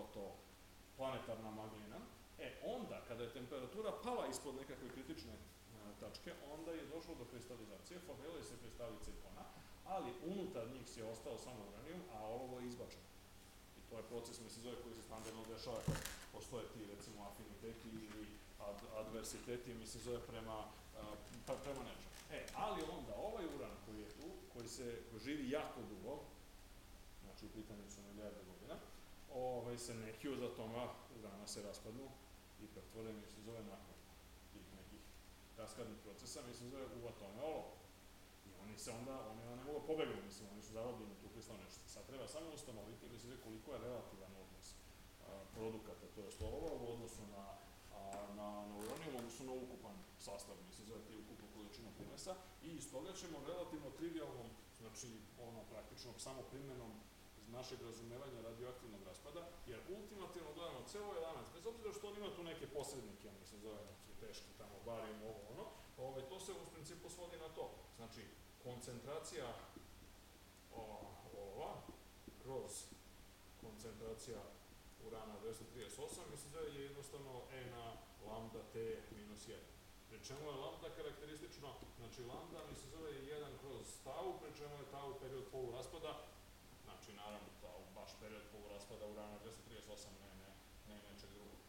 Speaker 1: protoplanetarna maglina. E, onda, kada je temperatura pala ispod nekakve kritične e, tačke, onda je došlo do kristalizacije, formirali se kristali cirkona, ali unutar njih se je ostao samo uranijum, a olovo je izbačeno. I to je proces, mislim, zove, koji se standardno dešava kad postoje ti, recimo, afiniteti ili ad, adversiteti, mislim, zove, prema, a, prema nečemu. E, ali onda, ovaj uran koji je tu, koji se živi jako dugo, znači u pitanju su milijarde godina, ovaj, se neki od atoma urana se raspadnu i pretvore, mislim, zove, nakon tih nekih kaskadnih procesa, mislim, zove, u atome olova. I oni se onda, oni ne mogu pobegnu, mislim, oni su zarobljeni tu kristalne rešetke. Sad treba samo ustanoviti, mislim, zove, koliko je relativan odnos a, produkata, to je olova u odnosu na, a, na, na uranijum, odnosno na ukupan sastav, mislim, zove, ti ukupnu količinu primesa i iz toga ćemo relativno trivialnom, znači, ono, praktično samo primjenom našeg razumevanja radioaktivnog raspada, jer ultimativno gledamo ceo ovaj lanac, bez obzira što on ima tu neke posrednike, oni se zove neki teški tamo, barijum, ovo, ono, ovaj, to se u principu svodi na to. Znači, koncentracija o, ova kroz koncentracija urana dvesta trideset osam, mislim da je jednostavno E na lambda T minus jedan. Pri čemu je lambda karakteristično, znači lambda mi se zove jedan kroz tau, pri čemu je tau period poluraspada, znači naravno tau baš period poluraspada urana dvesta trideset osam, ne, ne, ne nečeg drugog.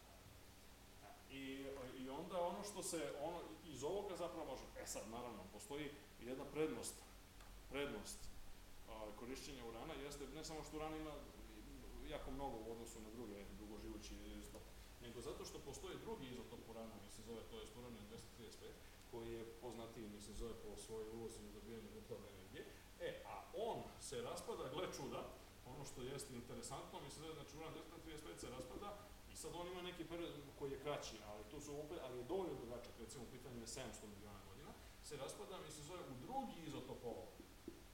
Speaker 1: I, I onda ono što se, ono, iz ovoga zapravo može, e sad naravno, postoji jedna prednost, prednost a, korišćenja urana, jeste ne samo što uran ima jako mnogo u odnosu na druge dugoživući izotope, nego zato što postoji drugi izotop urana, mi se zove, to je uranijum dvesta trideset pet, koji je poznatiji, mi se zove, po svojoj ulozi u dobijanju nuklearne energije. E, a on se raspada, gle čuda, ono što jeste interesantno, mi se zove, znači uran dvesta trideset pet se raspada i sad on ima neki period koji je kraći, ali tu su opet, ali je dovoljno dugačak, recimo u pitanju je sedamsto miliona godina, se raspada, mi se zove, u drugi izotop olova.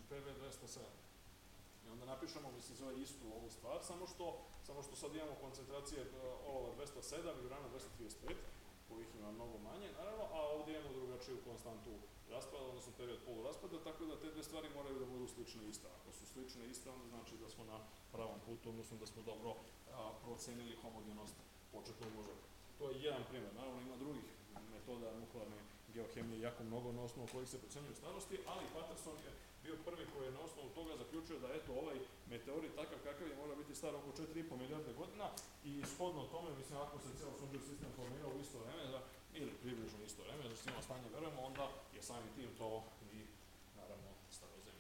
Speaker 1: P V dvesta sedam. I onda napišemo, mislim, zove istu ovu stvar, samo što, samo što sad imamo koncentracije olova dvesta sedam i urana dvesta trideset pet, kojih ima mnogo manje, naravno, a ovdje imamo drugačiju konstantu raspada, odnosno period poluraspada, tako da te dve stvari moraju da budu slične i iste. Ako su slične i iste, onda znači da smo na pravom putu, odnosno da smo dobro a, procenili homogenost početnog uzorka. To je jedan primjer. Naravno, ima drugih metoda nuklearne geohemije jako mnogo na osnovu kojih se procenjuju starosti, ali Patterson je bio prvi koji je na osnovu toga zaključio da eto ovaj meteorit takav kakav je mora biti star oko četiri i po milijarde godina i shodno tome, mislim, ako se cijelo sunčevi sistem formirao u isto vreme, da, ili približno isto vreme, da s njima stanje verujemo, onda je samim tim to i, naravno, starozemlje.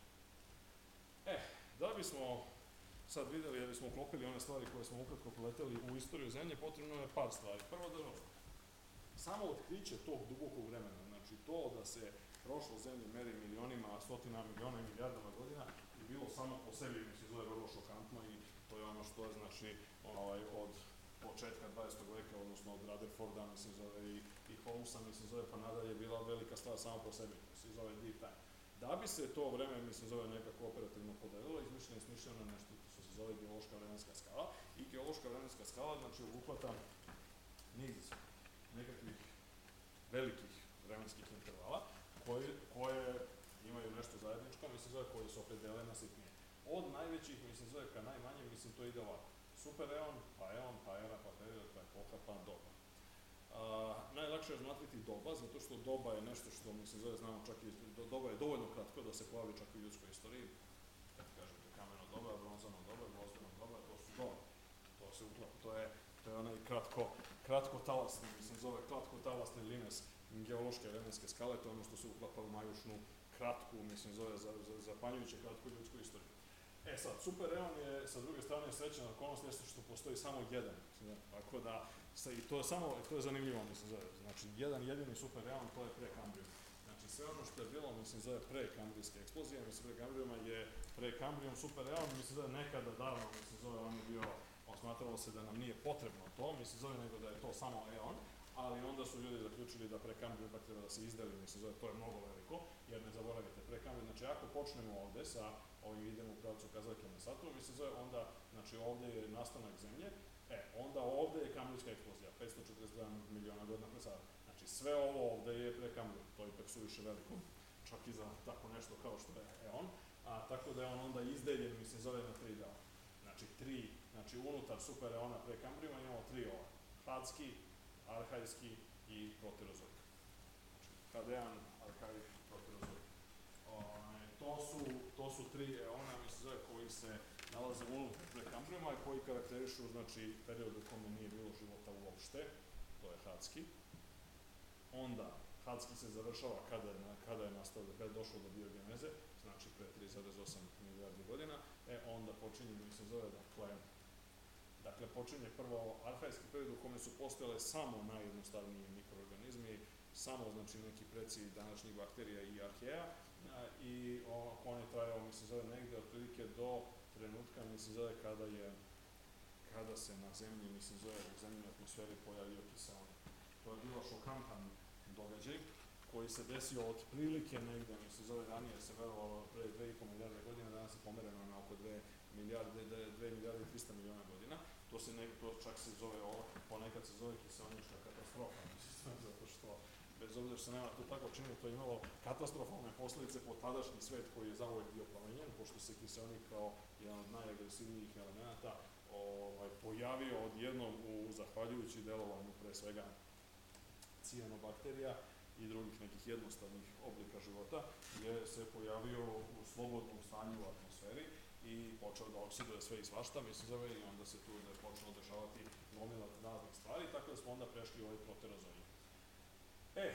Speaker 1: E, da bismo sad vidjeli, da bismo uklopili one stvari koje smo ukratko poleteli u istoriju zemlje, potrebno je par stvari. Prvo da samo otkriće tog dubokog vremena, znači to da se prošlo zemlje meri milionima, stotina miliona i milijardama godina je bilo samo po sebi, mi se zove vrlo šokantno i to je ono što je, znači, ovaj, od početka dvadesetog veka, odnosno od Rutherforda, mislim, zove i, i Holmesa, mislim, zove pa nadalje, je bila velika stvar samo po sebi, mislim, zove deep time. Da bi se to vreme, mislim, zove nekako operativno podelilo, izmišljeno je smišljeno nešto što se zove geološka vremenska skala i geološka vremenska skala, znači, obuhvata niz nekakvih velikih vremenskih intervala koje, koje imaju nešto zajedničko, mislim, zove koje su opet delene sitnije. Od najvećih, mislim, zove ka najmanje, mislim, to ide ovako. Super eon, pa eon, pa era, pa period, pa epoha, pa doba. A, najlakše je razmatriti doba, zato što doba je nešto što, mislim, zove, znamo čak i, do, doba je dovoljno kratko da se pojavi čak i u ljudskoj istoriji. Kad kažete kameno doba, bronzano doba, gvozdeno doba, to su doba. To se uklapa, to je, to je onaj kratko, kratko talasni, mislim, zove kratko talasni limes geološke vremenske skale, to je ono što se uklapa u majušnu kratku, mislim, zove za, za, zapanjujuće kratku ljudsku istoriju. E sad, super eon je, sa druge strane, srećena okolnost jeste što postoji samo jedan, mislim, tako da, i to je samo, to je zanimljivo, mislim, zove, znači, jedan jedini super eon, to je prekambrium. Znači, sve ono što je bilo, mislim, zove prekambrijske eksplozije, mislim, prekambrijuma je prekambrijum super eon, mislim, zove nekada davno, mislim, zove, on je bio, smatralo se da nam nije potrebno to, mislim, zove nego da je to samo eon, ali onda su ljudi zaključili da prekambrijum ipak treba da se izdeli, mislim, zove, to je mnogo veliko, jer ne zaboravite prekambrijum, znači, ako počnemo ovde sa ovim idemo u pravcu kazaljke na Saturnu, mislim, zove, onda, znači, ovde je nastanak zemlje, e, onda ovde je kambrijska eksplozija, petsto četrdeset dva miliona godina pre sada. Znači, sve ovo ovde je prekambrijum, to je ipak suviše veliko, čak i za tako nešto kao što je eon, a tako da je on onda izdeljen, mislim, zove na tri dela. Znači, tri, znači, unutar super eona prekambrijuma imamo tri ova, hadski, arhajski i proterozoik. Znači, hadean, arhajik, proterozoik. To su, to su tri eona, mislim, zove, koji se nalaze unutar prekambrijuma i koji karakterišu, znači, period u kome nije bilo života uopšte, to je hadski. Onda, hadski se završava kada je, kada je nastao, kada je došlo do biogeneze, znači pre tri zarez osam milijardi godina, e onda počinje, mislim, zove, dakle, dakle, počinje prvo arhajski period u kome su postojale samo najjednostavniji mikroorganizmi, samo, znači, neki preci današnjih bakterija i arheja, i on je trajao, mislim, zove, negde otprilike do trenutka, mislim, zove, kada je, kada se na zemlji, mislim, zove, u zemljinoj atmosferi pojavio kiseonik. To je bilo šokantan događaj koji se desio otprilike negde, mislim, zove, ranije se verovalo pre dve i po milijarde godina, danas je pomereno na oko dve milijarde, dve milijarde i trista miliona godina. To se ne, to čak se zove, ponekad se zove kiseonička katastrofa, mislim, zato što bez obzira što se nema to tako činilo, to je imalo katastrofalne posledice po tadašnji svet koji je zauvek bio promenjen, pošto se kiseonik kao jedan od najagresivnijih elemenata ovaj, pojavio odjednom u zahvaljujući delovanju pre svega cijanobakterija i drugih nekih jednostavnih oblika života, gdje se pojavio u slobodnom stanju u atmosferi i počeo da oksiduje sve i svašta, mislim, zove, i onda se tu da je počelo dešavati gomila raznih stvari, tako da smo onda prešli u ovaj proterozoik. E,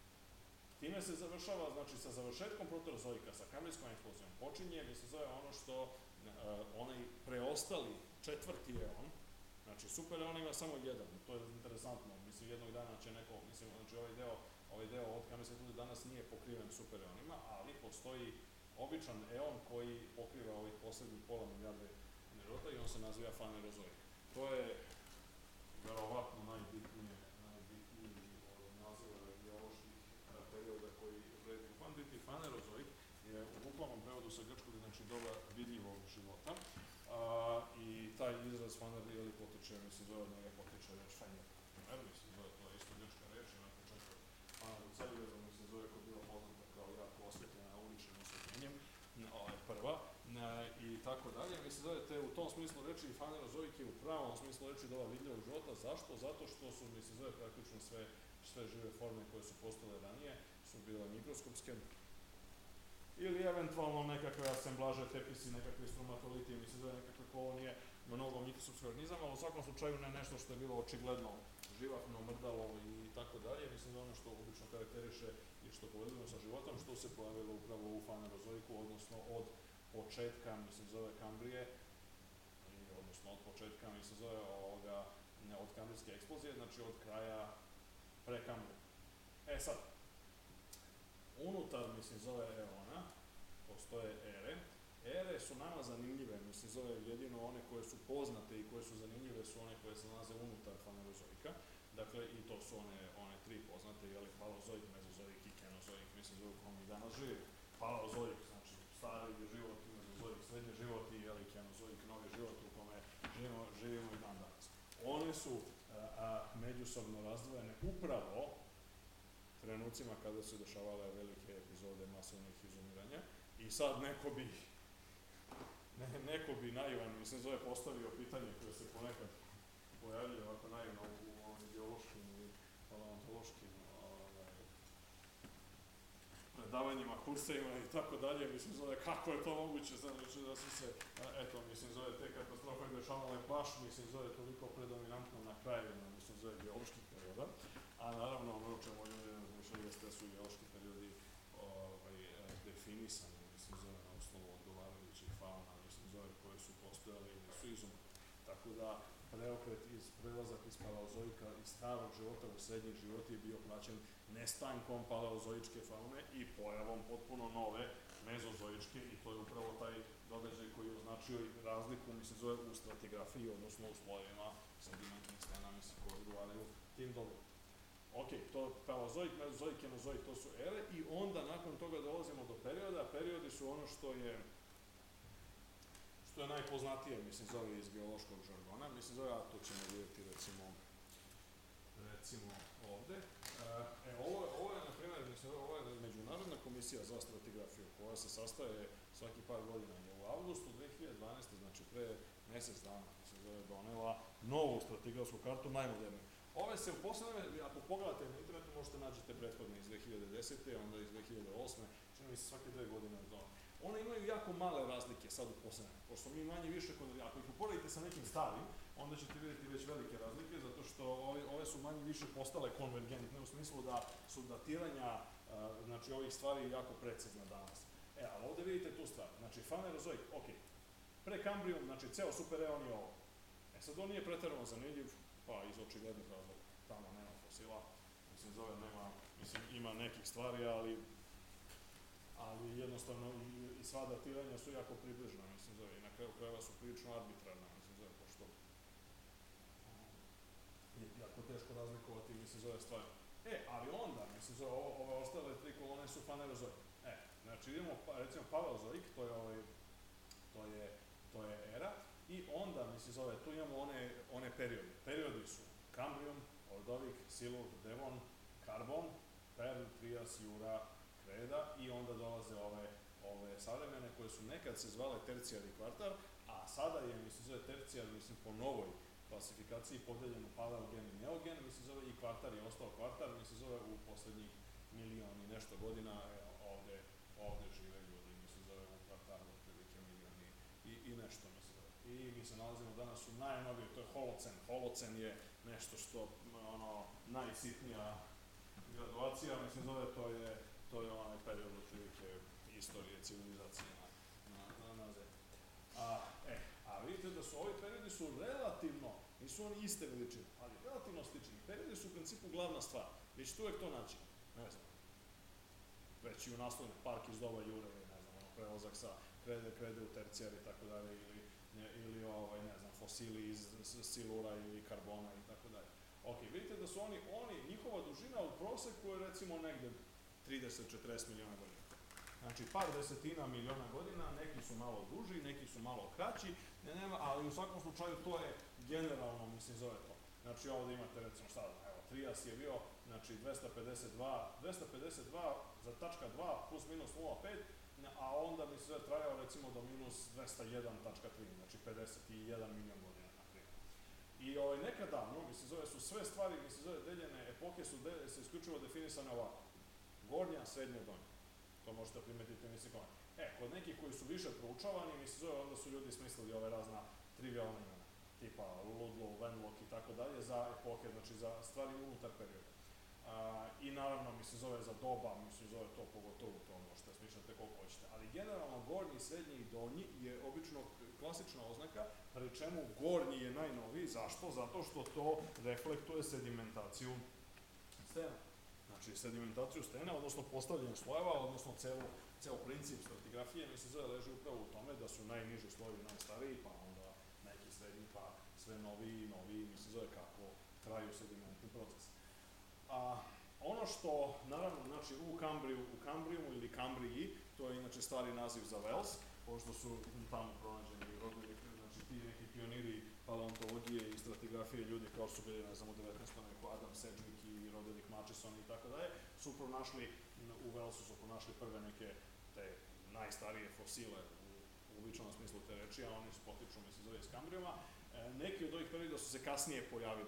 Speaker 1: time se završava, znači sa završetkom proterozoika, sa kambrijskom eksplozijom, počinje, mislim, zove ono što uh, onaj preostali četvrti eon, znači super eon ima samo jedan, to je interesantno, mislim, jednog dana će neko, mislim, znači ovaj deo, ovaj deo od kambrijske eksplozije danas nije pokriven super eonima, ali postoji običan eon koji pokriva ovih poslednjih pola milijarde nerota i on se naziva fanerozoik. To je verovatno najbitnije, najbitniji od naziva geoloških perioda koji vredi upamtiti. Fanerozoik je u bukvalnom prevodu sa grčkog doba vidljivog života. A, I taj izraz faner, jeli, potiče, mislim, zove od njega potiče reč faner. Faner, mislim, zove, to je isto grčka reč, na početku faner u Celibezu, mislim, zove koja je bila poznata kao jako osvetljena uličnim osvetljenjem, prva, i tako dalje. Mislim, zove, te u tom smislu reči i fanerozoik je u pravom smislu reči doba vidljivog života. Zašto? Zato što su, mislim, zove, praktično sve, sve žive forme koje su postale ranije, su bile mikroskopske, ili eventualno nekakve asemblaže, tepisi, nekakve stromatoliti, mislim, zove nekakve kolonije, mnogo mikroskopskih organizama, ali u svakom slučaju ne nešto što je bilo očigledno živahno, mrdalo i tako dalje. Mislim da ono što obično karakteriše i što povezujemo sa životom, što se pojavilo upravo u fanerozoiku, odnosno od početka, mislim, zove Kambrije, i, odnosno od početka, mislim, zove ovoga, ne, od kambrijske eksplozije, znači od kraja prekambrije. E sad, unutar, mislim, zove eona, postoje ere. Ere su nama zanimljive, mislim, zove jedino one koje su poznate i koje su zanimljive su one koje se nalaze unutar fanerozoika. Dakle, i to su one, one tri poznate, jeli, paleozoik, mezozoik i kenozoik, mislim, zove u kom i danas živi. Paleozoik, znači stari život, mezozoik, srednji život i, jeli, kenozoik, novi život u kome živimo, živimo i dan danas. One su a, a, međusobno razdvojene upravo trenucima kada su dešavale velike epizode masovnih izumiranja. I sad neko bi, ne, neko bi naivan, mislim, zove postavio pitanje koje se ponekad pojavljuje ovako naivno u ovim biološkim i paleontološkim ovaj, predavanjima, kursevima i tako dalje, mislim, zove kako je to moguće, znači da su se, eto, mislim, zove te katastrofe dešavale baš, mislim, zove toliko predominantno na krajevima, mislim, zove bioloških perioda, a naravno ono o čemu ljudi razmišljali jeste da su biološki periodi ovaj, definisani, mislim, zove na osnovu odgovarajućih fauna, mislim, zove koje su postojali ili su izumrli. Tako da preokret iz prelazak iz paleozoika iz starog života u srednji život je bio praćen nestankom paleozoičke faune i pojavom potpuno nove mezozoičke i to je upravo taj događaj koji je označio i razliku, mislim, zove u stratigrafiji, odnosno u slojevima sedimentnih stena, mislim, koji odgovaraju tim događajima. Ok, to paleozoik, mezozoik, kenozoik, to su ere i onda nakon toga dolazimo do perioda. Periodi su ono što je što je najpoznatije, mislim, zove iz geološkog žargona. Mislim, zove, a to ćemo vidjeti, recimo, recimo ovde. E, ovo, ovo je, na primjer, mislim, ovo je Međunarodna komisija za stratigrafiju, koja se sastaje svaki par godina. Je u avgustu dve hiljade dvanaeste, znači pre mjesec dana, mislim, zove, donela novu stratigrafsku kartu, najmoderniju. Ove se u poslednje, ako pogledate na internetu, možete nađete prethodne iz dve hiljade desete. onda iz dve hiljade osme. Čini mi se svake dve godine od toga. One imaju jako male razlike sad u poslednje. Pošto mi manje više, ako ih uporedite sa nekim starim, onda ćete vidjeti već velike razlike, zato što ove, ove su manje više postale konvergentne, u smislu da su datiranja, znači, ovih stvari jako precizna danas. E, ali ovde vidite tu stvar. Znači, fanerozoik, ok, prekambrijum, znači, ceo supereon je ovo. E, sad on nije preterano zanimljiv, pa iz očiglednih razloga. Tamo nema fosila, mislim, zove nema, mislim, ima nekih stvari, ali ali jednostavno i, i sva datiranja su jako približna, mislim, zove, i na kraju krajeva su prilično arbitrarna, mislim, zove, pošto je jako teško razlikovati, mislim, zove stvari. E, ali onda, mislim, zove, ovo, ove ostale tri kolone su fanerozoik. E, znači, idemo, pa, recimo, paleozoik, to je ovaj, to je, to je era, i onda, mislim, zove, tu imamo one, one periode. Periodi su Kambrium, Ordovik, Silur, Devon, Karbon, Perl, Trias, Jura, Kreda i onda dolaze ove, ove savremene koje su nekad se zvale tercijarni kvartar, a sada je, mislim, zove tercijar, mislim, po novoj klasifikaciji podeljen u paleogen i neogen, mislim, zove i kvartar je ostao kvartar, mislim, zove u poslednjih milion i nešto godina evo, ovde, ovde žive ljudi, mislim, zove u kvartaru otprilike milion i, i, i nešto, mislim. I mi se nalazimo danas u najnovije, to je holocen. Holocen je nešto što, ono, najsitnija graduacija, mislim, zove, to je, to je onaj period otprilike istorije civilizacije na, na, na, na zemlji. A, e, a vidite da su ovi periodi su relativno, nisu oni iste veličine, ali relativno slični. Periodi su u principu glavna stvar. Vi ćete uvek to naći, ne znam, već i u naslovne park iz doba Jure, ne znam, ono, prelazak sa krede, krede u tercijar i tako dalje, ili Ne, ili, ovaj, ne znam, fosili iz silura ili karbona i tako dalje. Ok, vidite da su oni, oni, njihova dužina u proseku je recimo negde trideset do četrdeset miliona godina. Znači, par desetina miliona godina, neki su malo duži, neki su malo kraći, ne, nema, ali u svakom slučaju to je generalno, mislim, zove to. Znači, ovdje imate, recimo, šta, evo, Trias je bio, znači, dvesta pedeset dva, dvesta pedeset dva za tačka dva plus minus nula zarez pet, a onda mi se trajao, recimo, do minus dvesta jedan tačka tri, znači, pedeset jedan milion godina, na primjer. I ovaj, nekad davno, mislim, zove, su sve stvari, mislim, zove, deljene epohe su de, se isključivo definisane ovako. Gornja, srednja, donja. To možete primetiti, mislim, kao. E, kod nekih koji su više proučavani, mislim, zove, onda su ljudi smislili ove razna trivialna imena, tipa Ludlow, Wenlock i tako dalje, za epohe, znači za stvari unutar perioda. A, I naravno, mislim, zove za doba, mislim, zove to pogotovo, to možete smišljati koliko hoćete. Ali generalno, gornji, srednji i donji je obično klasična oznaka, pri čemu gornji je najnoviji. Zašto? Zato što to reflektuje sedimentaciju stena. Znači, sedimentaciju stena, odnosno postavljanje slojeva, odnosno ceo, ceo princip stratigrafije, mislim, zove leži upravo u tome da su najniži slojevi najstariji, pa onda neki srednji, pa sve noviji i noviji, mislim, zove kako traju sedimentni proces. A, ono što, naravno, znači, u Kambriju, u Kambrijumu ili Kambriji, to je inače stari naziv za Wales, pošto su tamo pronađeni rodili, znači ti neki pioniri paleontologije i stratigrafije, ljudi kao su bili, ne znam, u devetnaestom veku, Adam Sedgwick i Roderick Murchison i tako dalje, su pronašli, u Walesu su pronašli prve neke te najstarije fosile u uobičajenom smislu te reči, a oni su potiču, mislim, zove iz Kambrijuma. E, neki od ovih perioda su se kasnije pojavili.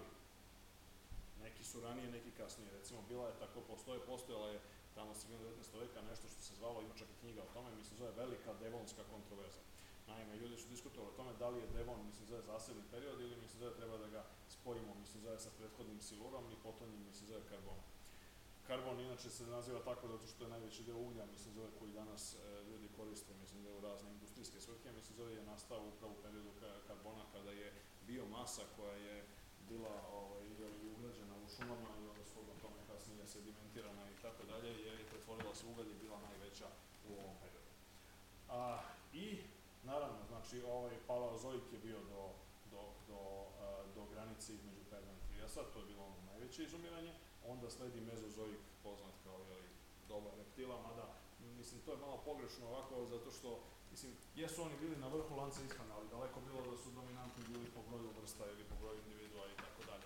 Speaker 1: Neki su ranije, neki kasnije. Recimo, bila je tako, postoje, postojala je tamo sredinom devetnaestog veka nešto što se zvalo, ima čak i knjiga o tome, mislim, zove Velika devonska kontroverza. Naime, ljudi su diskutovali o tome da li je Devon, mislim, zove zasebni period ili, mislim, zove treba da ga spojimo, mislim, zove sa prethodnim silurom i potonjim, mislim, zove karbonom. Karbon inače se naziva tako zato što je najveći deo uglja, mislim, zove koji danas e, ljudi koriste, mislim, da je u razne industrijske svrhe, mislim, zove je nastao upravo u periodu karbona kada je biomasa koja je bila ovaj, ugrađena u šumama i onda shodno tome kasnije sedimentirana i tako dalje, je pretvorila se ugalj i bila najveća u ovom periodu. A, I, naravno, znači, ovaj paleozoik je bio do, do, do, a, do granice između Perma i Triasa, to je bilo ono najveće izumiranje, onda sledi mezozoik, poznat kao jeli, doba reptila, mada, mislim, to je malo pogrešno ovako, zato što, mislim, jesu oni bili na vrhu lanca ishrane, ali daleko bilo da su dominantni bili po broju vrsta ili po broju individua i tako dalje.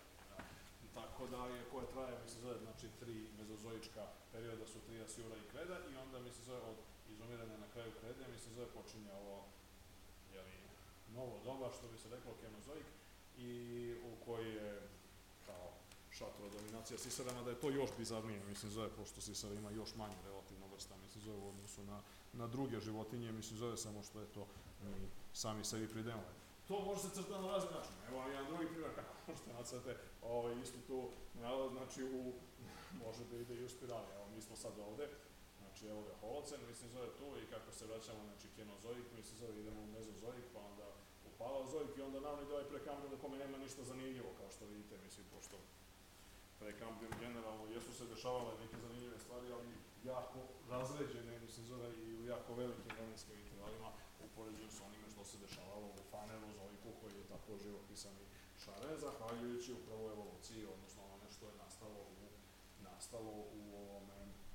Speaker 1: Tako da je, koje traje, mi se zove, znači, tri mezozoička perioda su Trias, Jura i Kreda i onda mi se zove od izumiranja na kraju Krede, mi se zove počinje ovo, jeli, novo doba, što bi se reklo, Kenozoik, i u koji je, kao, šatro dominacija sisara, da je to još bizarnije, mislim, zove, pošto sisar ima još manje relativno vrsta, mislim, zove, u odnosu na, na druge životinje, mislim, zove, samo što je to mi sami sebi pridemo. To može se crtati na razne načine. Evo jedan drugi primjer kako možete nacrtati ovaj, istu tu nalaz, znači u, može da ide i u spirali. Evo mi smo sad ovde, znači evo ga holocen, mislim zove tu i kako se vraćamo, znači kenozoik, mislim zove idemo u mezozoik, pa onda u paleozoik i onda naravno ide ovaj prekambrium na kome nema ništa zanimljivo, kao što vidite, mislim, pošto prekambrium generalno jesu se dešavale neke zanimljive stvari, ali jako razređene, mislim zove, i u jako velikim vremenskim intervalima upoređuju sa onime što se dešavalo u Fanerozoiku, koji je tako živopisani šare, zahvaljujući upravo evoluciji, odnosno onome što je nastalo u, nastalo u ovome,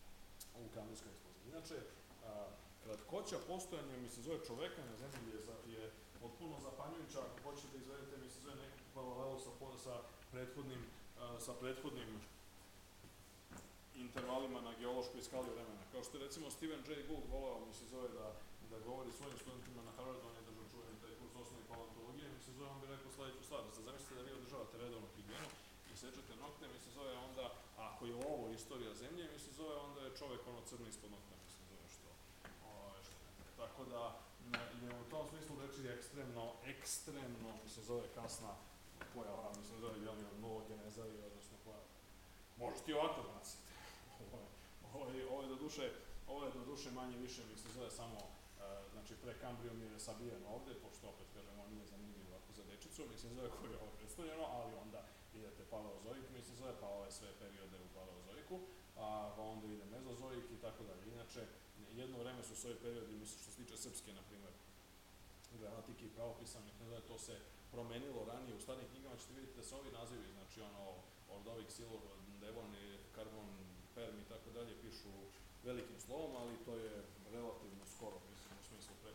Speaker 1: u kambrijskoj eksploziji. Inače, a, kratkoća postojanja, mislim, zove čoveka na zemlji je, za, je potpuno zapanjujuća, ako hoćete da izvedete, mislim, zove neku paralelu sa, sa prethodnim, a, sa prethodnim intervalima na geološkoj skali vremena. Kao što je, recimo, Stephen Jay Gould voleo, mislim, zove da da govori svojim studentima na Harvardu, on je držao čuveni taj kurs osnovne paleontologije, mi se zove, on bi rekao sledeću stvar, da se zamislite da vi održavate redovnu higijenu i sečete nokte, mi se zove onda, ako je ovo istorija zemlje, mi se zove onda je čovek ono crni ispod nokta, mi se zove što, o, što ne. Tako da je u tom smislu reči ekstremno, ekstremno, mi se zove kasna pojava, mi se zove, jel, novogeneza i odnosno pojava. Možeš ti ovako znati. Ovo je, ovo je do duše, ovo je do duše manje više, mi se zove samo znači prekambrium je sabijen ovde, pošto opet kažemo nije zanimljivo ovako za dečicu, mislim zove koje je ovo predstavljeno, ali onda idete paleozoik, mislim zove, pa ove sve periode u paleozoiku, a, pa onda ide mezozoik i tako dalje. Inače, jedno vreme su svoji periodi, mislim što se tiče srpske, na primjer, gramatike i pravopisa, mislim da to se promenilo ranije, u starim knjigama ćete vidjeti da se ovi nazivi, znači ono, Ordovik, Silur, Devon, Karbon, Perm i tako dalje, pišu velikim slovom, ali to je relativno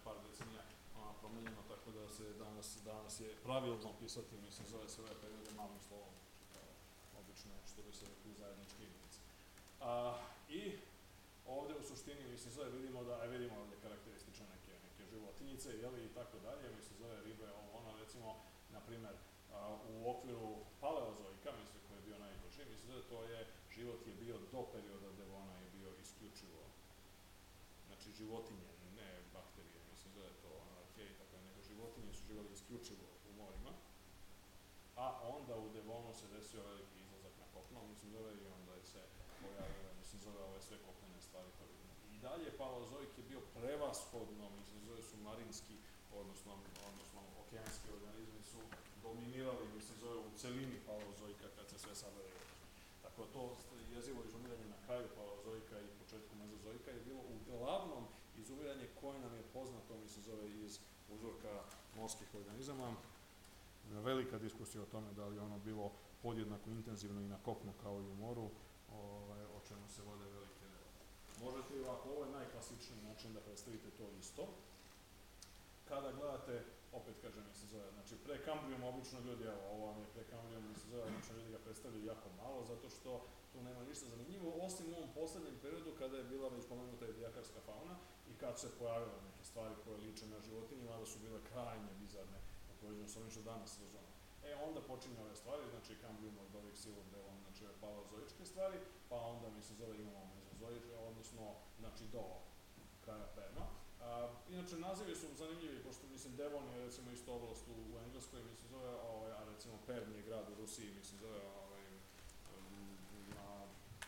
Speaker 1: par decenija a, promenjeno, tako da se danas, danas je pravilno pisati, mislim, zove se ove periode malim slovom, kao obično, što bi se rekli, zajednički imenice. A, I ovde u suštini, mislim, zove, vidimo da, aj vidimo ovde karakteristične neke, neke životinjice, jeli, i tako dalje, mislim, zove ribe, ovo, ono, recimo, na primer, u okviru paleozoika, mislim, koji je bio najduži, mislim, da to je, život je bio do perioda Devona je bio isključivo, znači, životinje, ne bakterije, mislim, da je to, ono, arhej, tako je, nego životinje su živjeli isključivo u morima, a onda u Devonu se desio veliki izlazak na kopno, mislim, zove, i onda je se pojavile, mislim, zove ove sve kopnene stvari koje vidimo. I dalje paleozoik je bio prevashodno, mislim, zove su marinski, odnosno, odnosno okeanski organizmi su dominirali, mislim, zove u celini paleozoika kad se sve saberaju. Tako to jezivo izumiranje na kraju paleozoika i početku mezozoika je bilo uglavnom izumiranje koje nam je poznato, mislim, zove iz uzorka morskih organizama. Velika diskusija o tome da li ono bilo podjednako intenzivno i na kopnu kao i u moru, ovaj, o čemu se vode velike debate. Možete i ovako, ovo je najklasičniji način da predstavite to isto. Kada gledate, opet kažem, mi se zove, znači pre Kambrijom obično ljudi, evo, ovo vam je pre Kambrijom, mi se zove, obično ljudi ga predstavljaju jako malo, zato što tu nema ništa zanimljivo, osim u ovom poslednjem periodu kada je bila već pomenuta i dijakarska fauna i kad su se pojavile neke stvari koje liče na životinje, mada su bile krajnje bizarne u poređenju sa ovim što danas razumemo. E, onda počinje ove stvari, znači Kambrijum od ovih silog delom, znači ove paleozoičke stvari, pa onda, mi se zove, imamo mezozoičke, odnosno, znači do kraja Perma. A, inače, nazivi su zanimljivi, pošto, mislim, Devon je, recimo, isto oblast u, u Engleskoj, mislim, zove, ovaj, a recimo Perm je grad u Rusiji, mislim, zove, ovaj, na...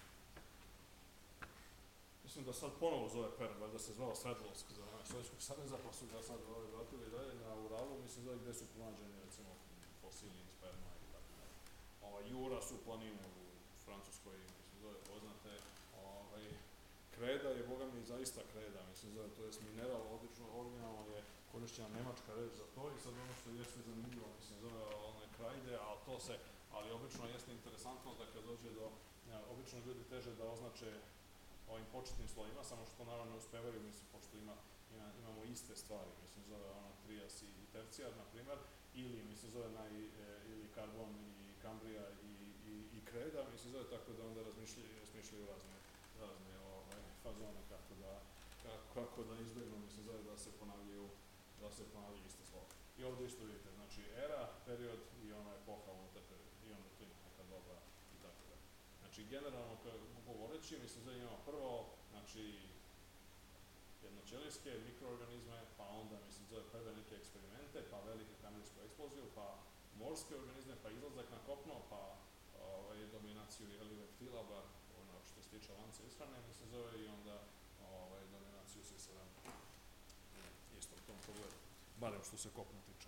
Speaker 1: Mislim da sad ponovo zove Perm, valjda se zvao Sverdlovsk za vreme Sovjetskog saveza, pa su ga sad ovaj, vratili dalje na Uralu, mislim, zove, gde su pronađeni, recimo, fosili iz Perma i tako dalje. Ovaj, Jura su planine u Francuskoj, mislim, zove, poznate, ovaj, kreda je, boga mi, zaista kreda, mislim, zove, to je mineral, odlično, originalno je korišćena nemačka reč za to i sad ono što jeste zanimljivo, mislim, zove one krajde, ali to se, ali obično jeste interesantno da kad dođe do, ja, obično ljudi teže da označe ovim početnim slojima, samo što to naravno ne uspevaju, mislim, pošto ima, ima, imamo iste stvari, mislim, zove ono trias i, i tercijar, na primer, ili, mislim, zove naj, e, ili karbon i kambrija i, i, i kreda, mislim, zove tako da onda razmišljaju, razmišljaju razne, razne ovaj, fazone kako da, kako, kako da izbjegnu, mislim, zove da se ponavljaju, da se ponavljaju iste slova. I ovde isto vidite, znači, era, period i ona epoha unutar perioda, i onda tu ima neka doba i tako da. Znači, generalno, govoreći, mislim, zove imamo prvo, znači, jednoćelijske mikroorganizme, pa onda, mislim, zove prve neke eksperimente, pa veliku kamionsku eksploziju, pa morske organizme, pa izlazak na kopno, pa ovaj, dominaciju jeli reptila, bar ono što se tiče lanca ishrane, mislim, zove, i onda ovaj, dominaciju se sada isto u tom pogledu, barem što se kopna tiče.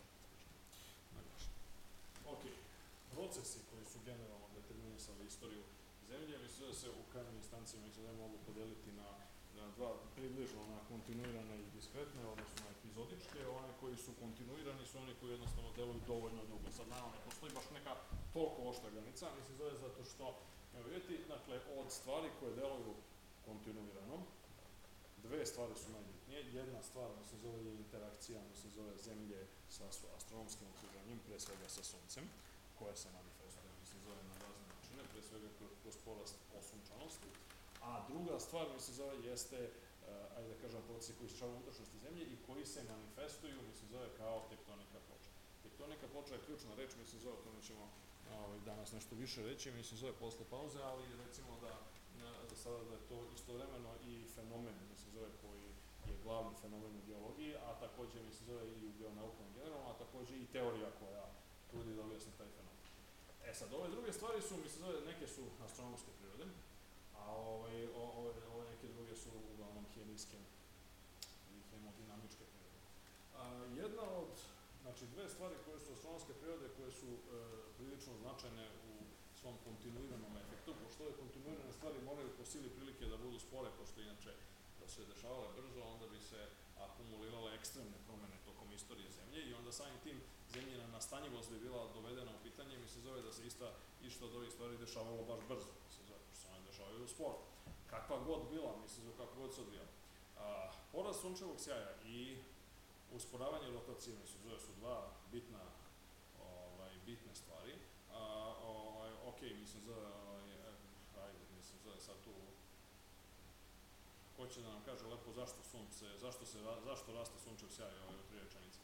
Speaker 1: Ok, procesi koji su generalno determinisali istoriju zemlje, mislim da se u krajnjoj instanciji, mislim da mogu podeliti na na dva, približno na kontinuirane i diskretne, odnosno na epizodičke. One koji su kontinuirani su oni koji jednostavno deluju dovoljno dugo. Sad, naravno, ne postoji baš neka toliko oštra granica, mislim, zove zato što, evo vidjeti, dakle, od stvari koje deluju kontinuirano, dve stvari su najbitnije. Jedna stvar, mislim, zove je interakcija, mislim, zove Zemlje sa astronomskim okruženjem, pre svega sa Suncem, koja se manifestuje, mislim, zove na razne načine, pre svega kroz porast osunčanosti. A druga stvar, mislim, zove, jeste, uh, ajde da kažem, procesi koji se čavaju unutrašnjosti Zemlje i koji se manifestuju, mislim, zove, kao tektonika ploča. Tektonika ploča je ključna reč, mislim, zove, o tome ćemo ovaj, danas nešto više reći, mislim, zove, posle pauze, ali recimo da na, za sada da je to istovremeno i fenomen, mislim, zove, koji je glavni fenomen u geologiji, a takođe, mislim, zove, i u geonaukama generalno, a takođe i teorija koja trudi da objasni taj fenomen. E sad, ove druge stvari su, mislim, zove, neke su astronomske prirode, a ove, ove, ove neke druge su uglavnom hemijske ili hemodinamičke prirode. A, jedna od, znači dve stvari koje su astronomske prirode, koje su e, prilično značajne u svom kontinuiranom efektu, pošto ove kontinuirane stvari moraju po sili prilike da budu spore, pošto inače da se dešavale brzo, onda bi se akumulirale ekstremne promene tokom istorije Zemlje i onda samim tim Zemljina nastanjivost bi bila dovedena u pitanje, mi se zove da se ista išto od ovih stvari dešavalo baš brzo, mi se zove, pošto se one dešavaju sporo. Kakva god bila, mi se zove kako god se odvijala. Porast sunčevog sjaja i usporavanje rotacije, mislim, zove su dva bitna, ovaj, bitne stvari. A, ovaj, ok, mislim, zove, ovaj, ajde, mislim, zove sad tu, ko će da nam kaže lepo zašto sunce, zašto se, zašto raste sunčev sjaj, ovaj, u tri rečenice?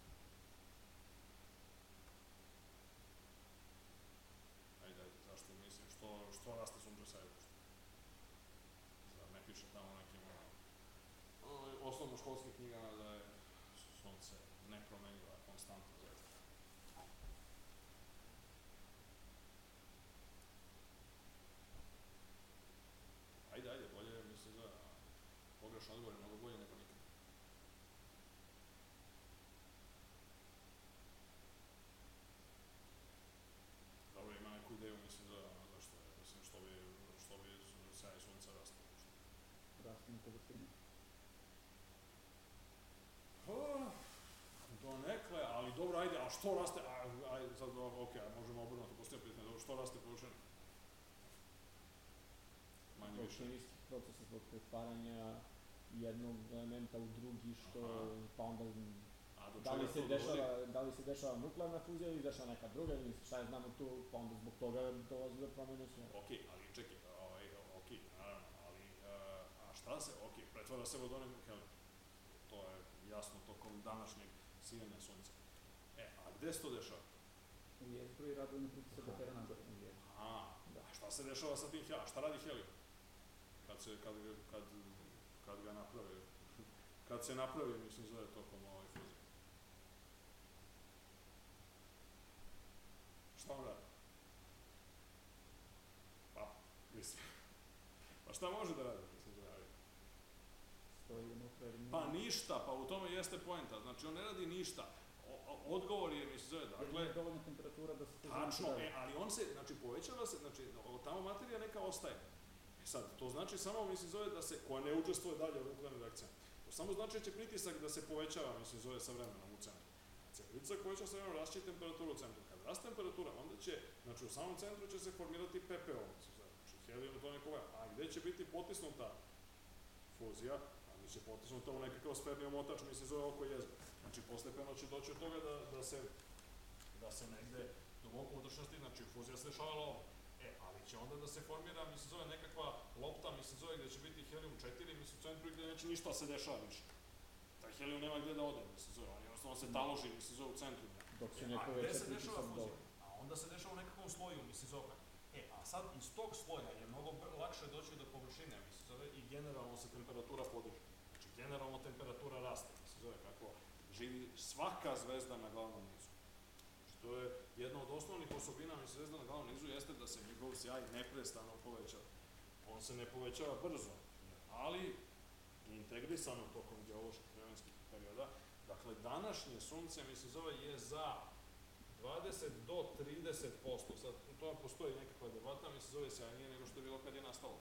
Speaker 1: Ajde, ajde, zašto mislim, što, što raste sunčev sjaj uopšte? Zar ne piše tamo nekim, ovaj, osnovnoškolskim knjigama da je sunce nepromenjiva, konstantna zvezda. Ajde, ajde, bolje, mislim, za pogrešan odgovor je mnogo bolje nego nikad. Dobro, ima neku ideju, mislim, za zašto je, mislim, što bi, što bi sjaj sunca rastao.
Speaker 2: Raste na površini.
Speaker 1: Donekle, ali dobro, ajde, a što raste, a, ajde, sad, ok, možemo obrnuti postaviti pitanje, dobro, što raste površina? Manje više.
Speaker 2: Hemijski proces zbog pretvaranja jednog elementa u drugi, što, aha, pa onda,
Speaker 1: a
Speaker 2: da li se dešava, da li se dešava nuklearna fuzija ili dešava neka druga, ili šta je znamo tu, pa onda zbog toga dolazi do promene sve.
Speaker 1: Ok, ali čekaj, ovaj, ok, naravno, ali, uh, a šta se, ok, pretvara se vodonik u helijum. To je jasno tokom današnjeg sijanja sunca. E, a gde se to dešava?
Speaker 2: U jezgru i radovni pritisak opera nagore.
Speaker 1: Aha, da. A šta se dešava sa tim helijum? Šta radi helijum? Kad se, kad, kad, kad ga napravi, kad se napravi, mislim, zove tokom ovoj fuzije. Šta on radi? Pa, mislim, pa šta može da radi, mislim, zove?
Speaker 2: Stoji unutra.
Speaker 1: Pa ništa, pa u tome jeste poenta, znači on ne radi ništa. O, odgovor je, mislim, zove, dakle...
Speaker 2: Jer je dovoljna temperatura da se...
Speaker 1: Tačno, e, ali on se, znači, povećava se, znači, tamo materija neka ostaje. E sad, to znači samo, mislim, zove da se, koja ne učestvuje dalje u nuklearnim reakcijama, to samo znači da će pritisak da se povećava, mislim, zove sa vremenom u centru. Kad se pritisak povećava sa vremenom, rašće temperatura u centru. Kad raste temperatura, onda će, znači, u samom centru će se formirati P P O, mislim, zove, znači, helijum to neko vaja. A gde će biti potisnuta fuzija, ali će potisnuta u nekakav sferni omotač, mislim, zove oko jezgra. Znači, postepeno će doći od toga da, da se, da se negde duboko u unutrašnjosti, znači, fuzija se dešavala ovo. E, ali će onda da se formira, mislim, zove nekakva lopta, mislim, zove gde će biti helijum četiri, mislim, u centru i gde neće ništa se dešava više. Taj helijum nema gde da ode, mislim, zove, on jednostavno se taloži, mislim, zove u centru.
Speaker 2: Dok se
Speaker 1: e,
Speaker 2: neko
Speaker 1: a gde
Speaker 2: veća
Speaker 1: se dešava
Speaker 2: pritisak
Speaker 1: fuzija? A onda se dešava u nekakvom sloju, mislim, zove. E, a sad iz tog sloja je mnogo lakše doći do površine, mislim, zove, i generalno se temperatura podiže. Znači, generalno temperatura raste, mislim, zove, kako živi svaka zvezda na glavnom nizu. Znači, to je jedna od osnovnih osobina, mislim, zvezda na glavnom nizu jeste da se njegov sjaj neprestano povećava. On se ne povećava brzo, ali integrisano tokom geoloških vremenskih perioda. Dakle, današnje sunce, mislim, zove, je za dvadeset do trideset posto, sad u tome postoji nekakva debata, mislim, zove sjajnije nego što je bilo kad je nastalo.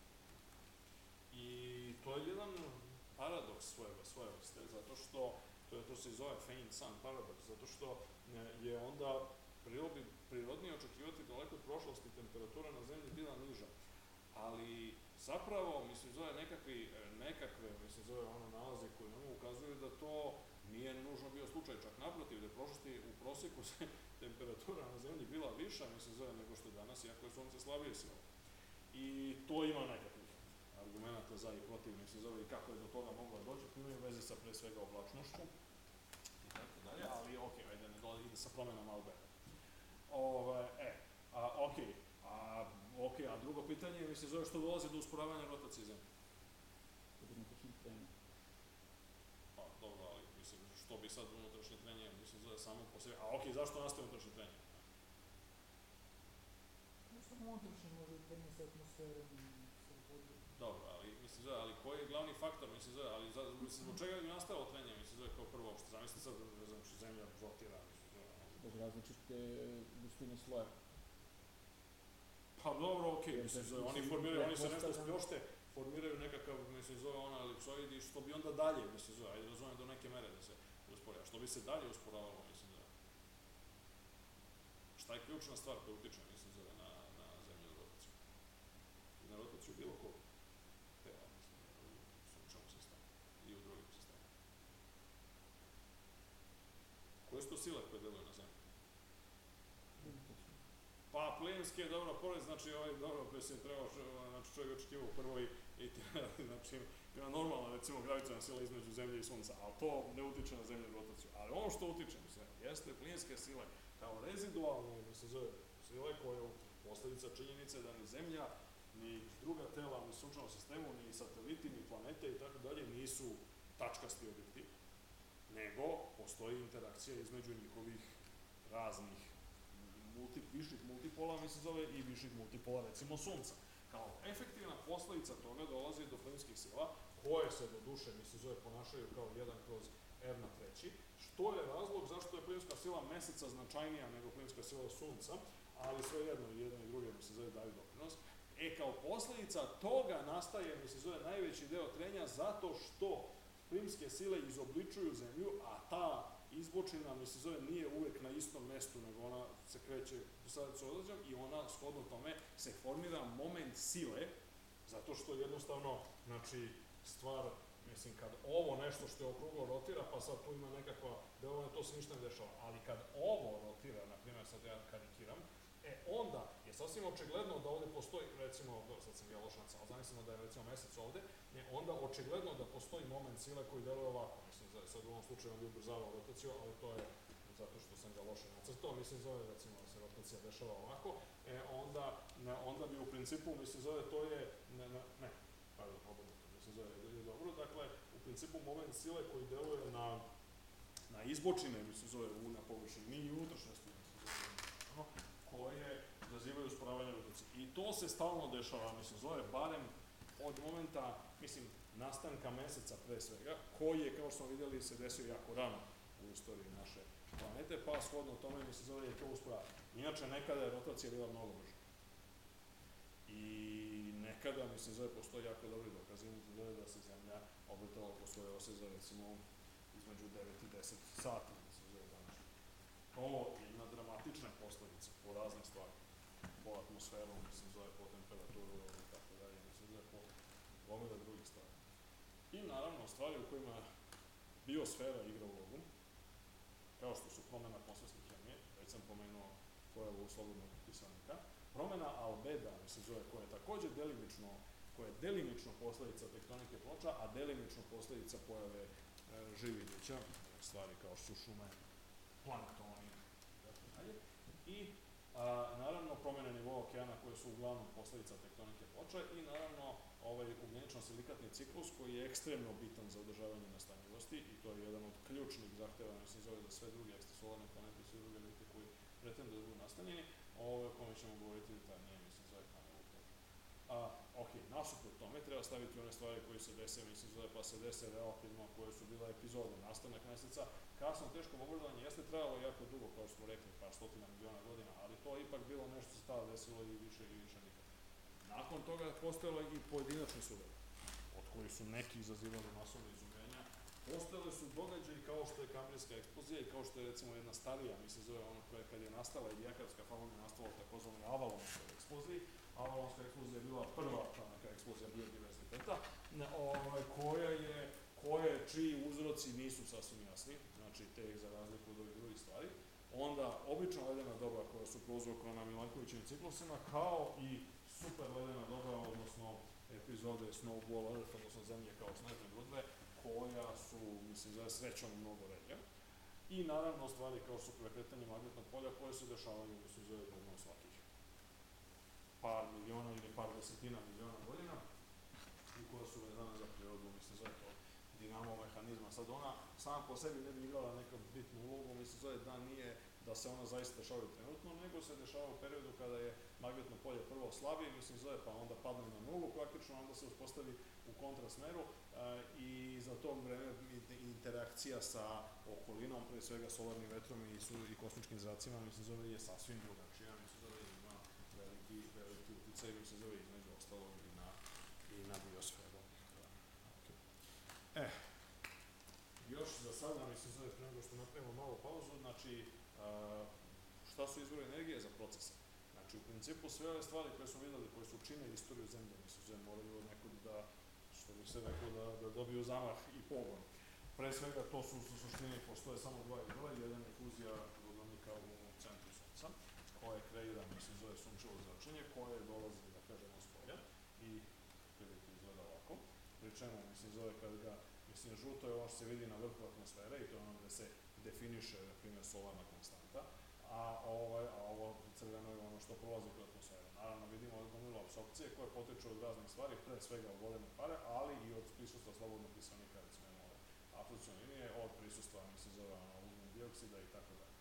Speaker 1: I to je jedan paradoks svojega, svoje vrste, zato što, to je to se zove faint sun paradoks, zato što je onda prirodnije očekivati daleko od prošlosti temperatura na zemlji bila niža. Ali zapravo, mislim, zove nekakvi, nekakve, mislim, zove ono nalaze koje imamo ukazuju da to nije nužno bio slučaj, čak naprotiv, da je prošlosti u prosjeku se temperatura na zemlji bila viša, mislim, zove nego što je danas, iako je sunce slabije silo. I to ima nekakvih argumenta za i protiv, mislim, zove i kako je do toga moglo doći, to imaju veze sa pre svega oblačnošću i tako dalje, ali ok, ajde, ne dolazi, ide sa promenama albera. Ove, e, a, ok, a, ok, a drugo pitanje je, mislim, zove što dolazi do usporavanja rotacije zemlje.
Speaker 2: Unutrašnje trenje.
Speaker 1: Pa, dobro, ali, mislim, što bi sad unutrašnje trenje, mislim, zove samo po sebi, a ok, zašto nastaje unutrašnje trenje?
Speaker 2: Samo unutrašnje može trenje sa atmosferom i sa vodom.
Speaker 1: Dobro, ali, mislim, zove, ali koji je glavni faktor, mislim, zove, ali, za, mislim, zbog čega bi nastalo trenje, mislim, zove, kao prvo uopšte, zamisli sad, ne znam, što zemlja rotira, mislim, zove,
Speaker 2: zbog različite gustine sloja.
Speaker 1: Pa dobro, okej, okay, mislim, zove, oni formiraju, oni se nešto spljošte, formiraju nekakav, mislim, zove ona elipsoidi, što bi onda dalje, mislim, zove, ajde razumijem do neke mere da se uspori, a što bi se dalje usporavalo, mislim, zove. Šta je ključna stvar koja utiče, mislim, zove, na, na zemljenu rotaciju? I na rotaciju bilo kog tela, mislim, u sunčevom sistemu i u drugim sistemima. sile koje deluju na zemlji? Pa plinske, dobro, pored, znači ovaj, dobro, koji se trebao, znači čovjek očekivao u prvoj, i znači ima normalna, recimo, gravitaciona sila između zemlje i sunca, ali to ne utiče na zemlju rotaciju. Ali ono što utiče, mislim, jeste plinske sile, kao rezidualne, mislim, zove sile koje posljedica činjenice da ni zemlja, ni druga tela, ni sunčanom sistemu, ni sateliti, ni planete i tako dalje nisu tačkasti objekti, nego postoji interakcija između njihovih raznih multi, viših multipola, mislim zove, i viših multipola, recimo sunca. Kao efektivna posljedica toga dolazi do plinskih sila, koje se do duše, mislim zove, ponašaju kao jedan kroz R na treći, što je razlog zašto je plinska sila meseca značajnija nego plinska sila sunca, ali svejedno i jedan i drugi, mislim zove, daju doprinos. E, kao posljedica toga nastaje, mislim zove, najveći deo trenja zato što plimske sile izobličuju zemlju, a ta izbočina, mislim zove, nije uvek na istom mestu, nego ona se kreće sa određenom i ona, shodno tome, se formira moment sile, zato što jednostavno, znači, stvar, mislim, kad ovo nešto što je okruglo rotira, pa sad tu ima nekakva delovanja, to se ništa ne dešava, ali kad ovo rotira, na primjer, sad ja karikiram, e, onda je sasvim očigledno da ovde postoji, recimo, sad sam ja lošanac, ali zamislimo da je recimo mesec ovde, ne, onda očigledno da postoji moment sile koji deluje ovako, mislim, sad u ovom slučaju on bi ubrzavao rotaciju, ali to je zato što sam ga loše nacrtao, mislim, zove, recimo, da se rotacija dešava ovako, e, onda, ne, onda bi u principu, mislim, zove, to je, ne, ne, ne pardon, obrnuto, mislim, zove, je dobro, dakle, u principu moment sile koji deluje na, na izbočine, mislim, zove, u, na površini i unutrašnjosti, mislim, zove, koje zazivaju usporavanje rotacije. I to se stalno dešava, mislim, zove, barem od momenta, mislim, nastanka meseca pre svega, koji je, kao što smo vidjeli, se desio jako rano u istoriji naše planete, pa shodno tome, mislim, zove, je to usporavanje. Inače, nekada je rotacija bila mnogo brža. I nekada, mislim, zove, postoji jako dobri dokazi, mislim, zove, da se Zemlja obrtala oko svoje ose za, recimo, između devet i deset sati, mislim, zove, današnje. Ovo ima dramatične posljedice po razne stvari, po atmosferu, mislim, zove, po temperaturu i tako dalje, mislim, zove, po gomile drugih stvari. I naravno, stvari u kojima biosfera igra ulogu, kao što su promjena atmosferske hemije, već sam pomenuo pojavu slobodnog kiselnika, promjena albeda, mislim, zove, koja je također delimično, koja je delimično posljedica tektonike ploča, a delimično posljedica pojave e, živih bića, stvari kao što su šume, planktoni, itd. I a, naravno promjene nivoa okeana koje su uglavnom posljedica tektonike ploča i naravno ovaj ugljenično-silikatni ciklus koji je ekstremno bitan za održavanje nastanjivosti i to je jedan od ključnih zahteva, mislim, zove, za sve druge ekstrasolarne planete i sve druge objekte koji pretenduju da budu nastanjeni, o kome ćemo govoriti detaljnije, mislim, zove, kao u toga. A, ok, nasuprot tome treba staviti one stvari koje se dese, mislim, zove, pa se dese relativno, koje su bile epizode, nastanak meseca, kasno teško obožavanje jeste trajalo jako dugo, kao što smo rekli, par stotina miliona godina, ali to je ipak bilo nešto se tada desilo i više i više nikad. Nakon toga postojalo i pojedinačni sudovi, od kojih su neki izazivali masovne izumenja. Postojali su događaji kao što je Kambrijska eksplozija i kao što je, recimo, jedna starija, mislim, zove, ono koja kad je nastala i Dijakarska fauna je nastala u takozvanoj Avalonskoj eksploziji. Avalonska eksplozija je bila prva neka eksplozija biodiverziteta, ovaj, koja je, koje, čiji uzroci nisu sasvim jasni, znači te za razliku od ovih drugih stvari. Onda obična ledena doba koja su prouzrokovana Milankovićevim ciklusima, kao i super ledena doba, odnosno epizode Snowball Earth, odnosno zemlje kao snežne grudve, koja su, mislim, za srećom mnogo redje. I naravno stvari kao su prekretanje magnetnog polja koje se dešavaju, mislim, za jednom svakih par miliona ili par desetina miliona godina i koja su vezane za prirodu, mislim, za to dinamo mehanizma. Sad ona sama po sebi ne bi igrala neku bitnu ulogu, mislim, zove da nije da se ona zaista dešavaju trenutno, nego se dešava u periodu kada je magnetno polje prvo slabije, mislim, zove, pa onda padne na nulu praktično, onda se uspostavi u kontrasmeru e, i za to vreme interakcija sa okolinom, pre svega solarnim vetrom i, su, i kosmičkim zracima, mislim, zove, je sasvim drugačija, mislim, zove, ima veliki, veliki uticaj, mislim, zove, između ostalog i na, i na biosferu. E, još za sada, mislim, zove, pre nego što napravimo malo pauzu, znači, a, šta su izvori energije za procese? Znači, u principu, sve ove stvari koje smo videli, koje su čine istoriju zemlje, mislim, zove, moraju nekud da, što bi se rekao, da, da dobiju zamah i pogon. Pre svega to su u suštini postoje samo dva izvora, jedan je fuzija vodonika u centru Sunca, koje kreira, mislim, zove sunčevo zračenje, koje dolazi, da kažemo, s polja i prilike izgleda ovako, pri čemu, mislim, zove kad ga, mislim, žuto je ovo što se vidi na vrhu atmosfere i to je ono gde se definiše, na primjer, solarna konstanta, a, ovaj, a ovo crveno je ono što prolazi kroz atmosferu. Naravno, vidimo gomilu apsorpcije koje potiču od raznih stvari, pre svega od vodene pare, ali i od prisustva slobodnog kiselnika, recimo ove apsorpcione linije, od prisustva, mislim, zove ono, ugljen dioksida i tako dalje.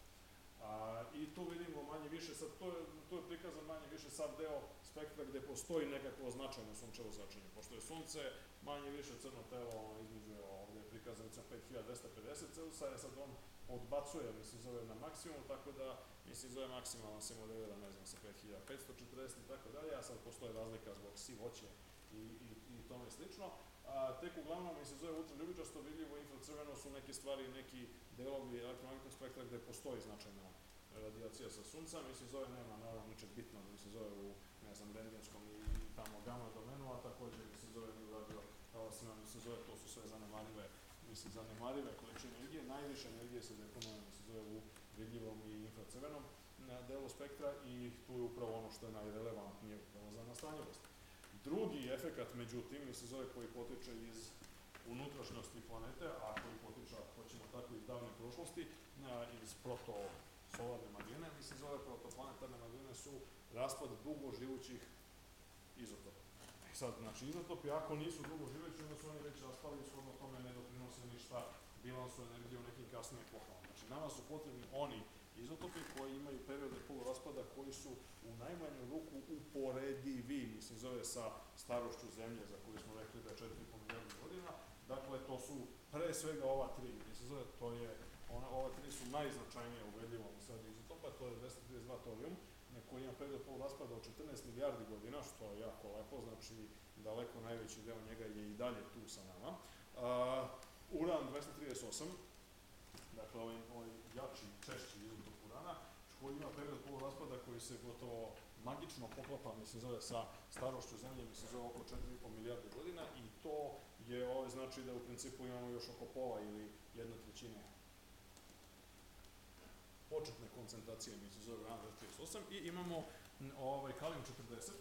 Speaker 1: A, I tu vidimo manje više, sad to je, tu je prikazan manje više sav deo spektra gde postoji nekakvo značajno sunčevo zračenje. Pošto je sunce manje više crno telo, ono, između, ovde je prikazan recimo pet hiljada dvesta pedeset Celzusa, je sad on odbacuje, mislim, zove na maksimum, tako da, mislim, zove maksimalno se modelira, ne znam, sa pet hiljada petsto četrdeset i tako dalje, a sad postoje razlika zbog sivoće i, i, i tome slično. A, tek uglavnom, mislim, zove ultraljubičasto, vidljivo infracrveno su neke stvari, neki delovi elektromagnetnog spektra gde postoji značajna radijacija sa sunca, mislim, zove nema naravno ničeg bitnog, mislim, zove u, ne znam, rentgenskom i tamo gamma domenu, a takođe, mislim, zove ni u radio talasima, mislim, zove, to su sve zanemarive, mislim, zanemarive količine energije, najviše energije se deponuje, mislim, zove u vidljivom i infracrvenom delu spektra i tu je upravo ono što je najrelevantnije upravo za nastanjivost. Drugi efekat, međutim, mislim, zove koji potiče iz unutrašnjosti planete, a koji potiče, hoćemo tako, iz davne prošlosti, iz protosolarne magline, mislim, zove protoplanetarne magline su raspad dugo živućih izotopa. I sad, znači, izotopi, ako nisu dugo živeći, onda su oni već raspali, shodno tome ne doprinose ništa bilansu energije u nekim kasnijim epohama. Znači, nama su potrebni oni izotopi koji imaju periode poluraspada koji su u najmanju ruku uporedivi, mislim, zove sa starošću Zemlje, za koju smo rekli da je četiri i po milijardi godina. Dakle, to su pre svega ova tri, mislim, zove, to je, ona, ova tri su najznačajnije u vedljivom sad izotopa, to je dvesta trideset dva torijum, koji ima period poluraspada od četrnaest milijardi godina, što je jako lepo, znači daleko najveći deo njega je i dalje tu sa nama. Uh, uran dvesta trideset osam, dakle ovaj, ovaj jači, češći izotop urana, koji ima period poluraspada koji se gotovo magično poklapa, mislim, zove sa starošću Zemlje, mislim, zove oko četiri i po milijarde godina i to je, ovaj, znači da u principu imamo još oko pola ili jedna trećine početne koncentracije, mislim, zove uran dvesta trideset osam i imamo ovaj, kalijum četrdeset,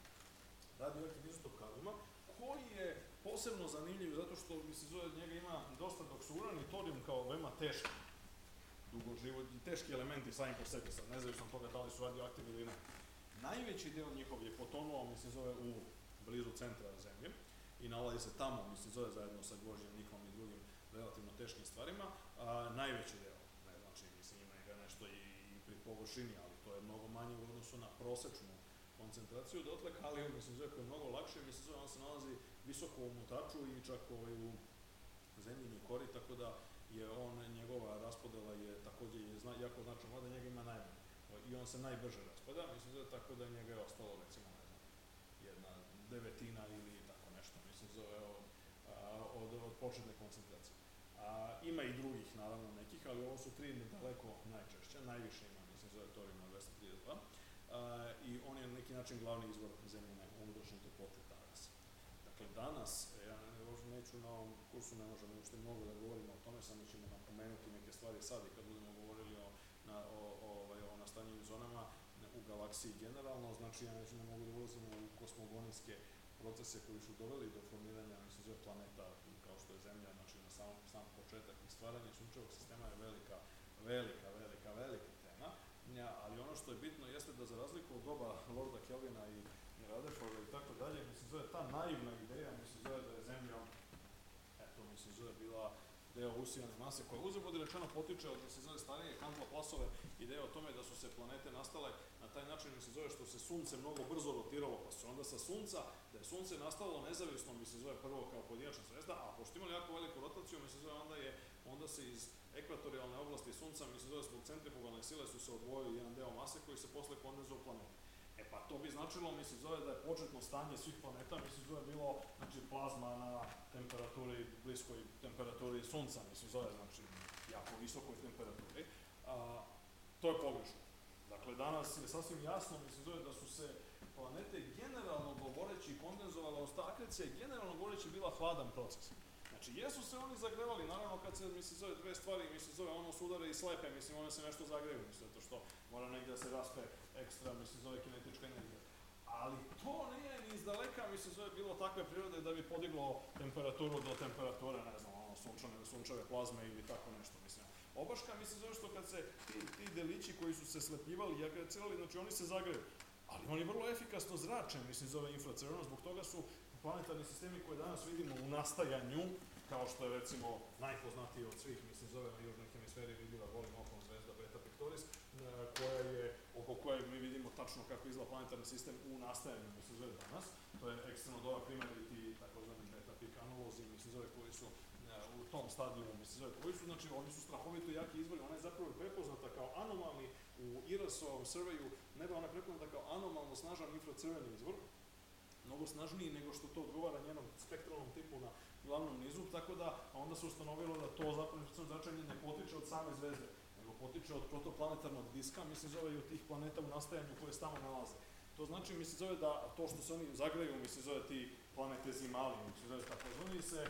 Speaker 1: radioaktivni izotop kalijuma, koji je posebno zanimljiv zato što, mislim, zove, njega ima dosta, dok su uran i torijum kao veoma teški, dugoživotni, teški elementi sami po sebi, sad nezavisno od toga da li su radioaktivni ili ne. Najveći deo njihov je potonuo, mislim, zove, u blizu centra Zemlje i nalazi se tamo, mislim, zove, zajedno sa gvožđem, niklom i drugim relativno teškim stvarima, a, najveći deo, ne znači, mislim, ima ga nešto i, i pri površini, ali to je mnogo manje u odnosu na prosečnu koncentraciju, dotle kalijum, mislim, zove, koji je mnogo lakše, mislim, zove, on se nalazi visoko u mutaču i čak ovaj, u zemljinoj kori, tako da je on, njegova raspodela je takođe je zna, jako značajna, mada njega ima najmanje. I on se najbrže raspada, mislim da tako da njega je ostalo, recimo, ne znam, jedna devetina ili tako nešto, mislim, zove od, od, od početne koncentracije. A, ima i drugih, naravno, nekih, ali ovo su tri daleko najčešće, najviše ima, mislim, zove torijum na dvesta trideset dva, a, i on je na neki način glavni izvor zemljene unutrašnje toplote danas. Dakle, danas, ja ne, neću na ovom kursu, ne možemo uopšte mnogo da govorimo o tome, samo ćemo napomenuti neke stvari sad i kad budemo govorili o, na, o, o, o nastanjenim zonama u galaksiji generalno, znači ja neću ne mogu da ulazimo u kosmogonijske procese koji su doveli do formiranja, mislim, zove planeta kao što je Zemlja, znači na sam, sam početak i stvaranje sunčevog sistema je velika, velika, velika, velika tema, ja, ali ono što je bitno jeste da za razliku od doba Lorda Kelvina i Rutherforda i tako dalje, mislim, zove ta naivna ideja, mislim, zove da je Zemlja, eto, mislim, zove bila deo usijane mase, koja uzavod rečeno potiče od, mislim, zove starije Cantor-Plasove ideje o tome da su se planete nastale na taj način, mislim, zove što se Sunce mnogo brzo rotiralo, pa su onda sa Sunca, da je Sunce nastalo nezavisno, mislim, zove prvo kao pojedinačna zvezda, a pošto imali jako veliku rotaciju, mislim, zove onda je, onda se iz ekvatorijalne oblasti Sunca, mislim, zove zbog centrifugalne sile su se odvojili jedan deo mase koji se posle kondenzuje u planetu. E pa to bi značilo, mislim, zove da je početno stanje svih planeta, mislim, zove bilo, znači, plazma na temperaturi, bliskoj temperaturi Sunca, mislim, zove, znači, jako visokoj temperaturi. A, to je pogrešno. Dakle, danas je sasvim jasno, mislim, zove da su se planete generalno govoreći kondenzovale, odnosno akrecija je generalno govoreći bila hladan proces. Znači, jesu se oni zagrevali, naravno kad se, mislim, zove dve stvari, mislim, zove ono sudare i slepe, mislim, one se nešto zagreju, mislim, zato što mora negdje da se raspe ekstra, mislim, zove kinetička energija. Ali to nije ni izdaleka, mislim, zove bilo takve prirode da bi podiglo temperaturu do temperature, ne znam, ono, sunčane, sunčeve plazme ili tako nešto, mislim. Obaška, mislim, zove što kad se ti, ti delići koji su se slepljivali i agrecirali, znači oni se zagreju. Ali oni vrlo efikasno zrače, mislim, zove infracrveno, zbog toga su planetarni sistemi koje danas vidimo u nastajanju, kao što je recimo najpoznatiji od svih, mislim, zove na južnoj hemisferi vidljiva golim okom zvezda Beta Pictoris, koja je, oko koje mi vidimo tačno kako izgleda planetarni sistem u nastajanju, mislim, zove danas. To je ekstremno dobar primjer i ti takozvani Beta Picanolozi, mislim, zove koji su u tom stadiju, mislim, zove koji su, znači, oni su strahovito jaki izvori, ona je zapravo prepoznata kao anomalni u I R A S-ovom surveju neba, ona je prepoznata kao anomalno snažan infracrveni izvor, mnogo snažniji nego što to odgovara njenom spektralnom tipu na glavnom nizu, tako da onda se ustanovilo da to zapravo zračenje ne potiče od same zvezde, nego potiče od protoplanetarnog diska, mislim, zove i od tih planeta u nastajanju koje se tamo nalaze. To znači, mislim, zove da to što se oni zagreju, mislim, zove ti planetezimali, mislim, zove takozvani se,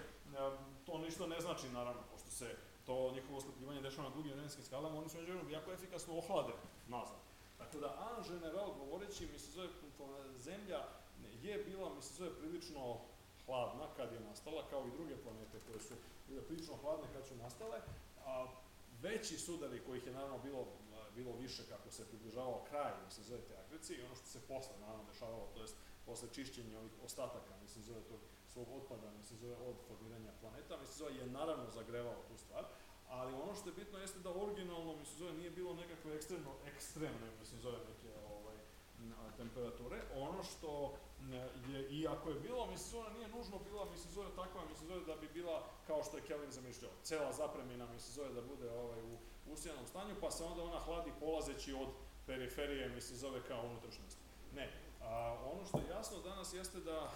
Speaker 1: to ništa ne znači, naravno, pošto se to njihovo oslepljivanje dešava na drugim vremenskim skalama, oni su međutim jako efikasno ohlade nazad. Tako da, en general, govoreći, mislim, zove Zemlja je bila, mislim, zove prilično hladna kad je nastala, kao i druge planete koje su bile prilično hladne kad su nastale, a veći sudari kojih je naravno bilo, bilo više kako se približavao kraj, mislim, zove te akrecije i ono što se posle naravno dešavalo, to jest posle čišćenja ovih ostataka, mislim, zove tog svog otpada, mislim, zove od formiranja planeta, mislim, zove je naravno zagrevao tu stvar, ali ono što je bitno jeste da originalno, mislim, zove nije bilo nekakve ekstremno, ekstremne, mislim, zove neke ovaj, temperature. Ono što je, i ako je bilo, mislim, zove nije nužno bila, mislim, zove takva, mislim, zove da bi bila kao što je Kelvin zamišljao, cela zapremina, mislim, zove da bude ovaj, u usijanom stanju, pa se onda ona hladi polazeći od periferije, mislim, zove kao unutrašnjost. Ne. A, ono što je jasno danas jeste da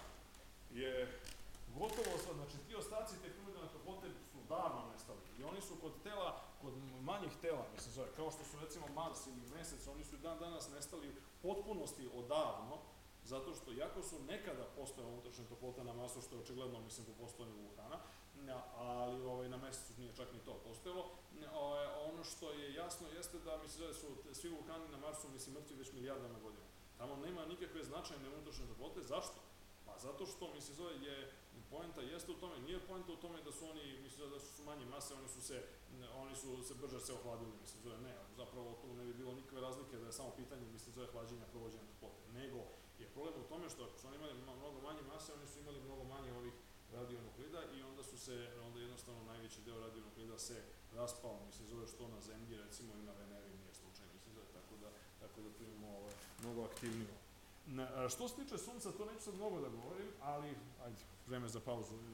Speaker 1: je gotovo sad, znači ti ostaci te fluidne toplote su davno nestali i oni su kod tela, kod manjih tela, mislim, zove, kao što su recimo Mars ili Mesec, oni su dan danas nestali u potpunosti odavno, zato što, jako su nekada postojala unutrašnja toplota na Marsu, što je očigledno, mislim, po postojanju vulkana, ali ovaj, na Mesecu nije čak ni to postojalo. Ono što je jasno jeste da, mislim, da su svi vulkani na Marsu, mislim, mrtvi već milijardama godina. Tamo nema nikakve značajne unutrašnje toplote. Zašto? Pa zato što, mislim, zove, je, poenta jeste u tome, nije poenta u tome da su oni, mislim, da su manje mase, oni su se, oni su se brže se ohladili, mislim, zove, ne, zapravo tu ne bi bilo nikakve razlike da je samo pitanje, mislim, zove, hlađenja, provođenja toplote, nego je problem u tome što ako su oni imali mnogo manje mase, oni su imali mnogo manje ovih radionuklida i onda su se, onda jednostavno najveći deo radionuklida se raspao, mislim, zove, što na Zemlji, recimo i na Veneri nije slučaj, mislim, zove, tako da, tako da tu imamo ovaj, mnogo aktivniju. Što se tiče Sunca, to neću sad mnogo da govorim, ali, ajde, vreme za pauzu.